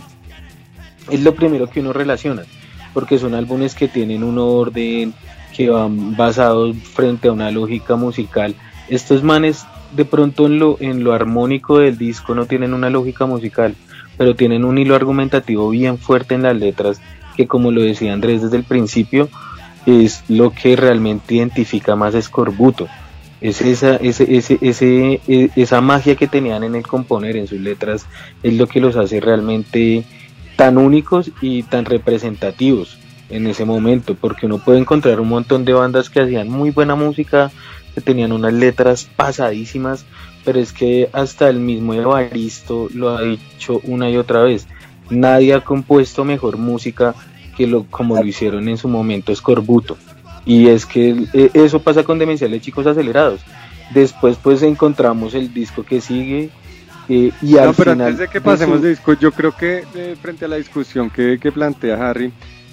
S7: es lo primero que uno relaciona, porque son álbumes que tienen un orden, que van basados frente a una lógica musical. Estos manes de pronto en lo, en lo armónico del disco no tienen una lógica musical, pero tienen un hilo argumentativo bien fuerte en las letras, que como lo decía Andrés desde el principio, es lo que realmente identifica más a Escorbuto. Es esa, ese, ese, ese, esa magia que tenían en el componer, en sus letras, es lo que los hace realmente tan únicos y tan representativos en ese momento, porque uno puede encontrar un montón de bandas que hacían muy buena música, que tenían unas letras pasadísimas, pero es que hasta el mismo Evaristo lo ha dicho una y otra vez, nadie ha compuesto mejor música que lo como lo hicieron en su momento Escorbuto, y es que eh, eso pasa con Demenciales Chicos Acelerados. Después pues encontramos el disco que sigue, eh, y
S6: no,
S7: al
S6: pero
S7: final
S6: antes de que pasemos
S7: de su...
S6: de disco, yo creo que eh, frente a la discusión que, que plantea Harry,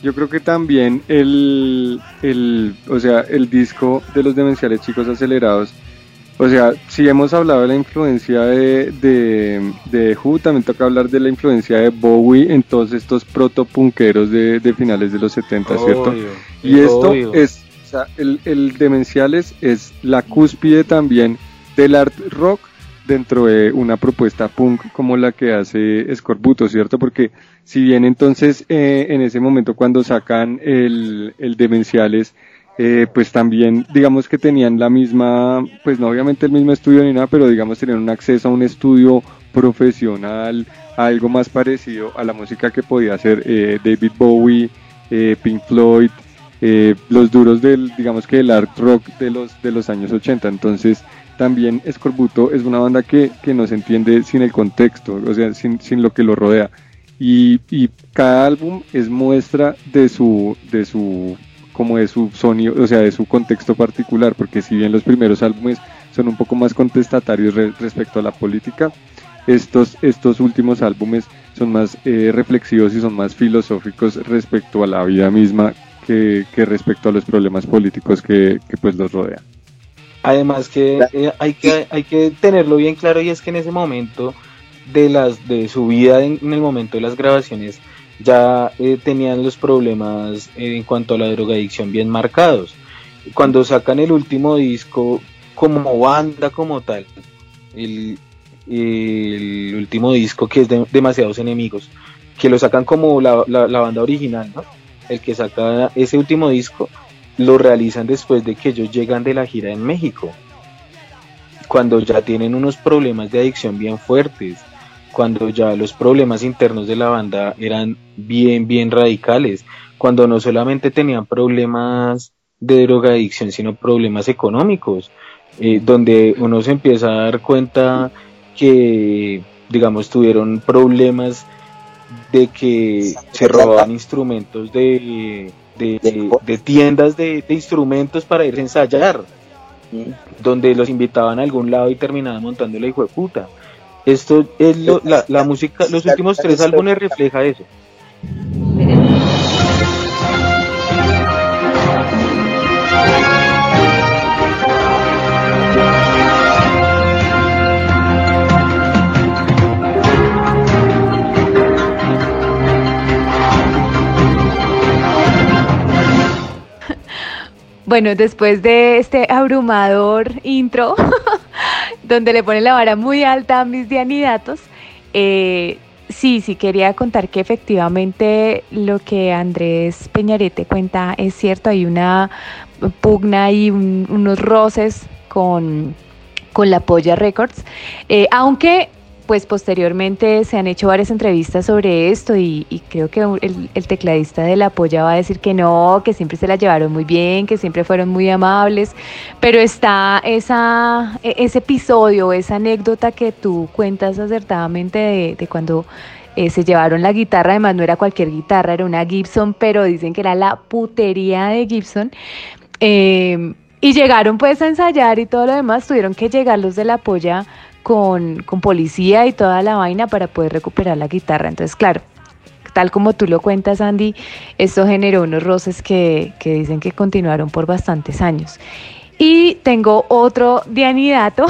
S6: Yo creo que también el, el, o sea, el disco de los Demenciales Chicos Acelerados, o sea, si hemos hablado de la influencia de, de, de Who, también toca hablar de la influencia de Bowie en todos estos protopunkeros de, de finales de los setenta, ¿cierto?
S7: Obvio,
S6: y esto
S7: obvio.
S6: es, o sea, el, el Demenciales es la cúspide también del art rock dentro de una propuesta punk como la que hace Escorbuto, ¿cierto? Porque si bien entonces eh, en ese momento cuando sacan el, el Demenciales, eh, pues también digamos que tenían la misma, pues no obviamente el mismo estudio ni nada, pero digamos tenían un acceso a un estudio profesional, a algo más parecido a la música que podía hacer eh, David Bowie, eh, Pink Floyd, eh, los duros del, digamos que el art rock de los, de los años ochenta. Entonces también Escorbuto es una banda que, que no se entiende sin el contexto, o sea, sin, sin lo que lo rodea. Y, y cada álbum es muestra de su, de su, como de su sonido, o sea, de su contexto particular, porque si bien los primeros álbumes son un poco más contestatarios re, respecto a la política, estos, estos últimos álbumes son más eh, reflexivos y son más filosóficos respecto a la vida misma que, que respecto a los problemas políticos que, que pues los rodean.
S7: Además que, eh, hay que hay que tenerlo bien claro, y es que en ese momento de las de su vida, en, en el momento de las grabaciones, ya eh, tenían los problemas eh, en cuanto a la drogadicción bien marcados. Cuando sacan el último disco como banda como tal, el, el último disco que es de Demasiados Enemigos, que lo sacan como la, la, la banda original, ¿no? El que saca ese último disco lo realizan después de que ellos llegan de la gira en México, cuando ya tienen unos problemas de adicción bien fuertes, cuando ya los problemas internos de la banda eran bien, bien radicales, cuando no solamente tenían problemas de drogadicción, sino problemas económicos, eh, donde uno se empieza a dar cuenta que, digamos, tuvieron problemas de que se robaban instrumentos de... De, de, de tiendas de, de instrumentos para ir a ensayar, donde los invitaban a algún lado y terminaban montando la hijo de puta. Esto es lo, la, la música, los últimos tres álbumes refleja eso.
S5: Bueno, después de este abrumador intro, donde le pone la vara muy alta a mis dianidatos, eh, sí, sí quería contar que efectivamente lo que Andrés Peñarete cuenta es cierto. Hay una pugna y un, unos roces con, con La Polla Records, eh, aunque pues posteriormente se han hecho varias entrevistas sobre esto y, y creo que el, el tecladista de La Polla va a decir que no, que siempre se la llevaron muy bien, que siempre fueron muy amables, pero está esa, ese episodio, esa anécdota que tú cuentas acertadamente de, de cuando eh, se llevaron la guitarra. Además no era cualquier guitarra, era una Gibson, pero dicen que era la putería de Gibson, eh, y llegaron pues a ensayar y todo lo demás, tuvieron que llegar los de La Polla Con, con policía y toda la vaina para poder recuperar la guitarra. Entonces, claro, tal como tú lo cuentas, Andy, esto generó unos roces que, que dicen que continuaron por bastantes años. Y tengo otro dianidato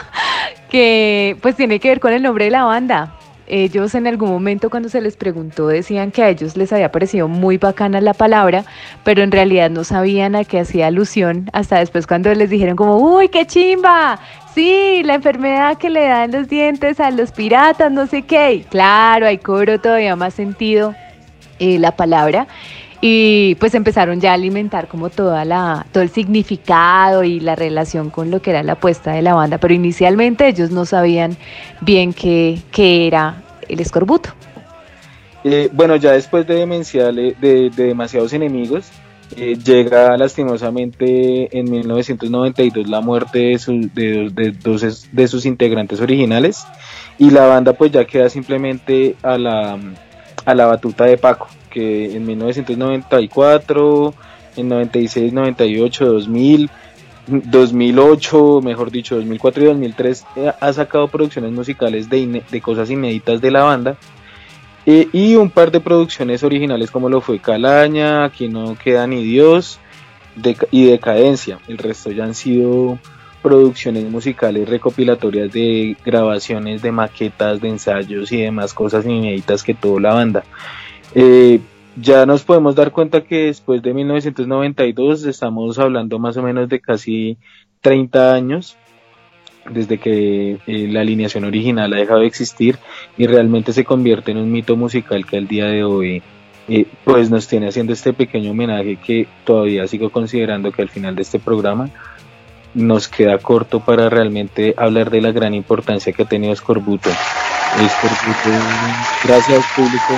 S5: que pues tiene que ver con el nombre de la banda. Ellos en algún momento cuando se les preguntó decían que a ellos les había parecido muy bacana la palabra, pero en realidad no sabían a qué hacía alusión hasta después cuando les dijeron como, uy, qué chimba, sí, la enfermedad que le dan los dientes a los piratas, no sé qué. Y claro, ahí cobró todavía más sentido eh, la palabra. Y pues empezaron ya a alimentar como toda la, todo el significado y la relación con lo que era la apuesta de la banda, pero inicialmente ellos no sabían bien qué, qué era el escorbuto.
S7: Eh, bueno, ya después de Demenciales, de, de Demasiados Enemigos, eh, llega lastimosamente en mil novecientos noventa y dos la muerte de, su, de, de dos de sus integrantes originales, y la banda pues ya queda simplemente a la, a la batuta de Paco, que en mil novecientos noventa y cuatro, en noventa y seis, noventa y ocho, dos mil, dos mil ocho, mejor dicho, dos mil cuatro y dos mil tres, eh, ha sacado producciones musicales de, ine- de cosas inéditas de la banda, eh, y un par de producciones originales como lo fue Calaña, Aquí no queda ni Dios Deca- y Decadencia. El resto ya han sido producciones musicales recopilatorias de grabaciones, de maquetas, de ensayos y demás cosas inéditas que tuvo la banda. Eh, ya nos podemos dar cuenta que después de mil novecientos noventa y dos estamos hablando más o menos de casi treinta años desde que eh, la alineación original ha dejado de existir y realmente se convierte en un mito musical que al día de hoy eh, pues nos tiene haciendo este pequeño homenaje que todavía sigo considerando que al final de este programa nos queda corto para realmente hablar de la gran importancia que ha tenido Escorbuto. Escorbuto, gracias público.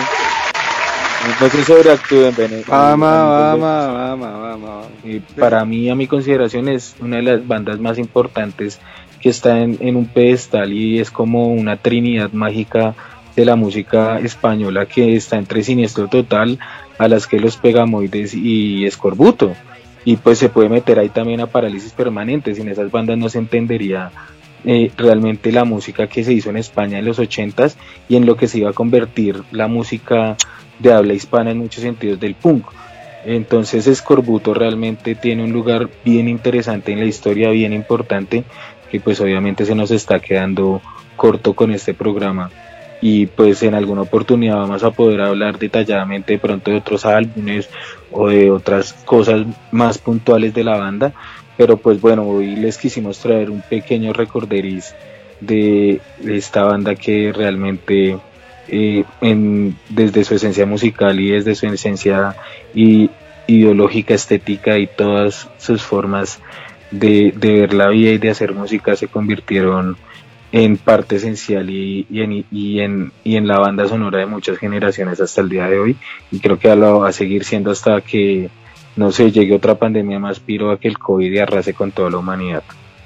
S7: No se sobreactúen, Bene.
S6: Vamos, vamos, vamos, vamos.
S7: Y para mí, a mi consideración, es una de las bandas más importantes que está en, en un pedestal y es como una trinidad mágica de la música española que está entre Siniestro Total, a las que los Pegamoides y Escorbuto. Y pues se puede meter ahí también a Parálisis Permanente. Sin esas bandas no se entendería eh, realmente la música que se hizo en España en los ochentas y en lo que se iba a convertir la música de habla hispana en muchos sentidos del punk. Entonces Escorbuto realmente tiene un lugar bien interesante en la historia, bien importante, que pues obviamente se nos está quedando corto con este programa. Y pues en alguna oportunidad vamos a poder hablar detalladamente de pronto de otros álbumes o de otras cosas más puntuales de la banda, pero pues bueno, hoy les quisimos traer un pequeño recorderis de, de esta banda que realmente eh, en, desde su esencia musical y desde su esencia y, ideológica, estética y todas sus formas de, de ver la vida y de hacer música se convirtieron en parte esencial y, y, en, y, en, y en la banda sonora de muchas generaciones hasta el día de hoy, y creo que lo va a seguir siendo hasta que, no sé, llegue otra pandemia más piro a que el COVID arrase con toda la humanidad.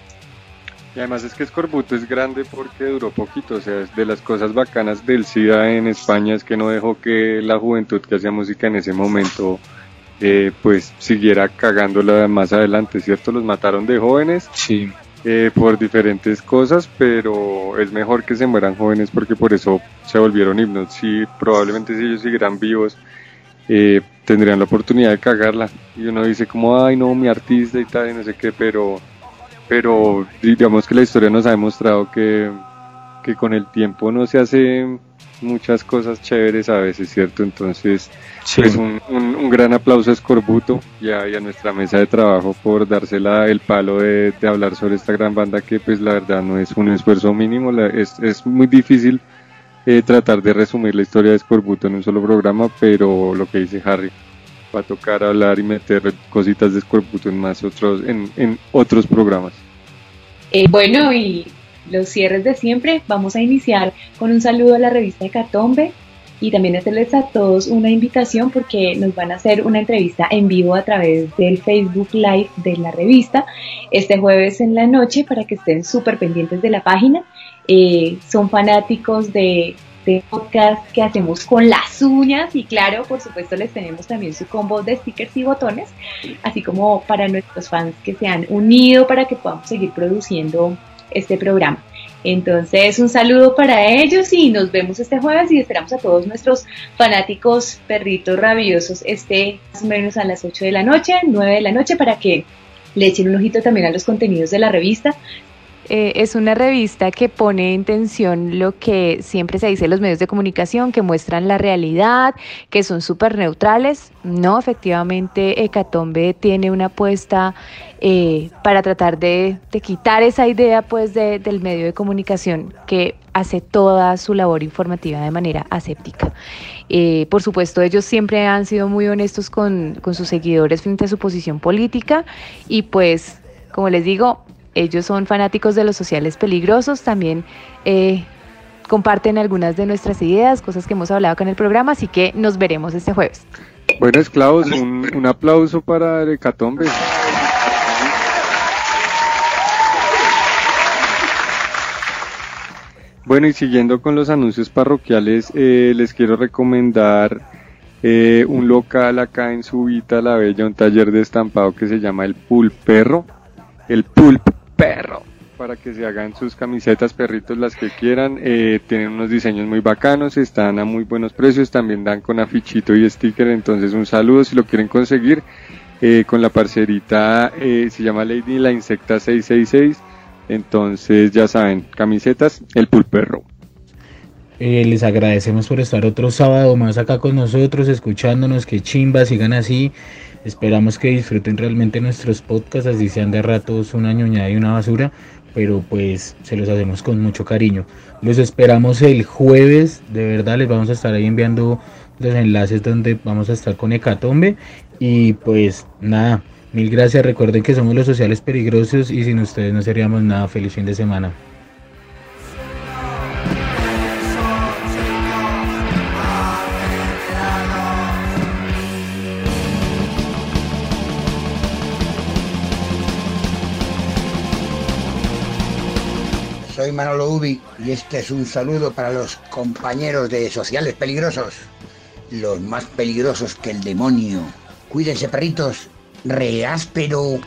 S6: Y además es que Escorbuto es grande porque duró poquito, o sea, es de las cosas bacanas del SIDA en España es que no dejó que la juventud que hacía música en ese momento eh, pues siguiera cagándola más adelante, ¿cierto? Los mataron de jóvenes.
S7: Sí.
S6: Eh, por diferentes cosas, pero es mejor que se mueran jóvenes porque por eso se volvieron himnos. Sí, probablemente si ellos siguieran vivos eh, tendrían la oportunidad de cagarla y uno dice como ay no, mi artista y tal y no sé qué, pero pero digamos que la historia nos ha demostrado que, que con el tiempo no se hace muchas cosas chéveres a veces, ¿cierto? Entonces
S7: sí.
S6: Pues un, un, un gran aplauso a Escorbuto y a, y a nuestra mesa de trabajo por dársela el palo de, de hablar sobre esta gran banda que pues la verdad no es un esfuerzo mínimo, la, es, es muy difícil eh, tratar de resumir la historia de Escorbuto en un solo programa, pero lo que dice Harry, va a tocar hablar y meter cositas de Escorbuto en más otros, en, en otros programas.
S1: Eh, bueno, y los cierres de siempre, vamos a iniciar con un saludo a la revista Hecatombe y también hacerles a todos una invitación porque nos van a hacer una entrevista en vivo a través del Facebook Live de la revista este jueves en la noche para que estén súper pendientes de la página. Eh, son fanáticos de, de podcast que hacemos con las uñas y claro, por supuesto les tenemos también su combo de stickers y botones, así como para nuestros fans que se han unido para que podamos seguir produciendo este programa. Entonces un saludo para ellos y nos vemos este jueves y esperamos a todos nuestros fanáticos perritos rabiosos este más o menos a las ocho de la noche, nueve de la noche, para que le echen un ojito también a los contenidos de la revista.
S5: Eh, es una revista que pone en tensión lo que siempre se dice en los medios de comunicación, que muestran la realidad, que son súper neutrales. No, efectivamente, Hecatombe tiene una apuesta eh, para tratar de, de quitar esa idea pues de, del medio de comunicación que hace toda su labor informativa de manera aséptica. Eh, por supuesto, ellos siempre han sido muy honestos con, con sus seguidores frente a su posición política y pues, como les digo, ellos son fanáticos de los sociales peligrosos, también eh, comparten algunas de nuestras ideas, cosas que hemos hablado acá en el programa, así que nos veremos este jueves.
S6: Bueno, esclavos, un, un aplauso para el Hecatombe. Bueno, y siguiendo con los anuncios parroquiales, eh, les quiero recomendar eh, un local acá en Subita la Bella, un taller de estampado que se llama el Pulperro, el Pulp Perro, para que se hagan sus camisetas perritos las que quieran. Eh, tienen unos diseños muy bacanos, están a muy buenos precios, también dan con afichito y sticker, entonces un saludo si lo quieren conseguir. Eh, con la parcerita eh, se llama Lady la Insecta seiscientos sesenta y seis, entonces ya saben, camisetas El Pulperro.
S7: Eh, les agradecemos por estar otro sábado más acá con nosotros, escuchándonos, que chimba, sigan así. Esperamos que disfruten realmente nuestros podcasts, así sean de ratos una ñoñada y una basura, pero pues se los hacemos con mucho cariño. Los esperamos el jueves, de verdad les vamos a estar ahí enviando los enlaces donde vamos a estar con Hecatombe. Y pues nada, mil gracias, recuerden que somos los sociales peligrosos y sin ustedes no seríamos nada. Feliz fin de semana.
S8: Soy Manolo Ubi y este es un saludo para los compañeros de Sociales Peligrosos, los más peligrosos que el demonio. Cuídense, perritos, re áspero.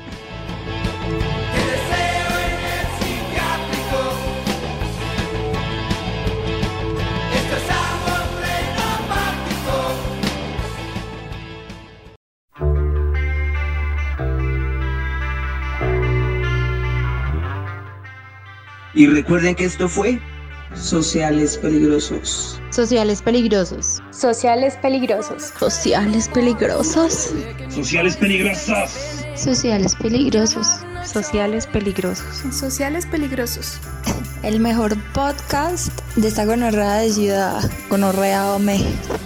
S3: Y recuerden que esto fue
S9: Sociales Peligrosos.
S10: Sociales Peligrosos.
S5: Sociales Peligrosos.
S10: Sociales Peligrosos.
S11: Sociales Peligrosos.
S10: Sociales Peligrosos.
S5: Sociales Peligrosos.
S12: Sociales Peligrosos.
S10: El mejor podcast de esta gonorrea de ciudad. Gonorrea Ome.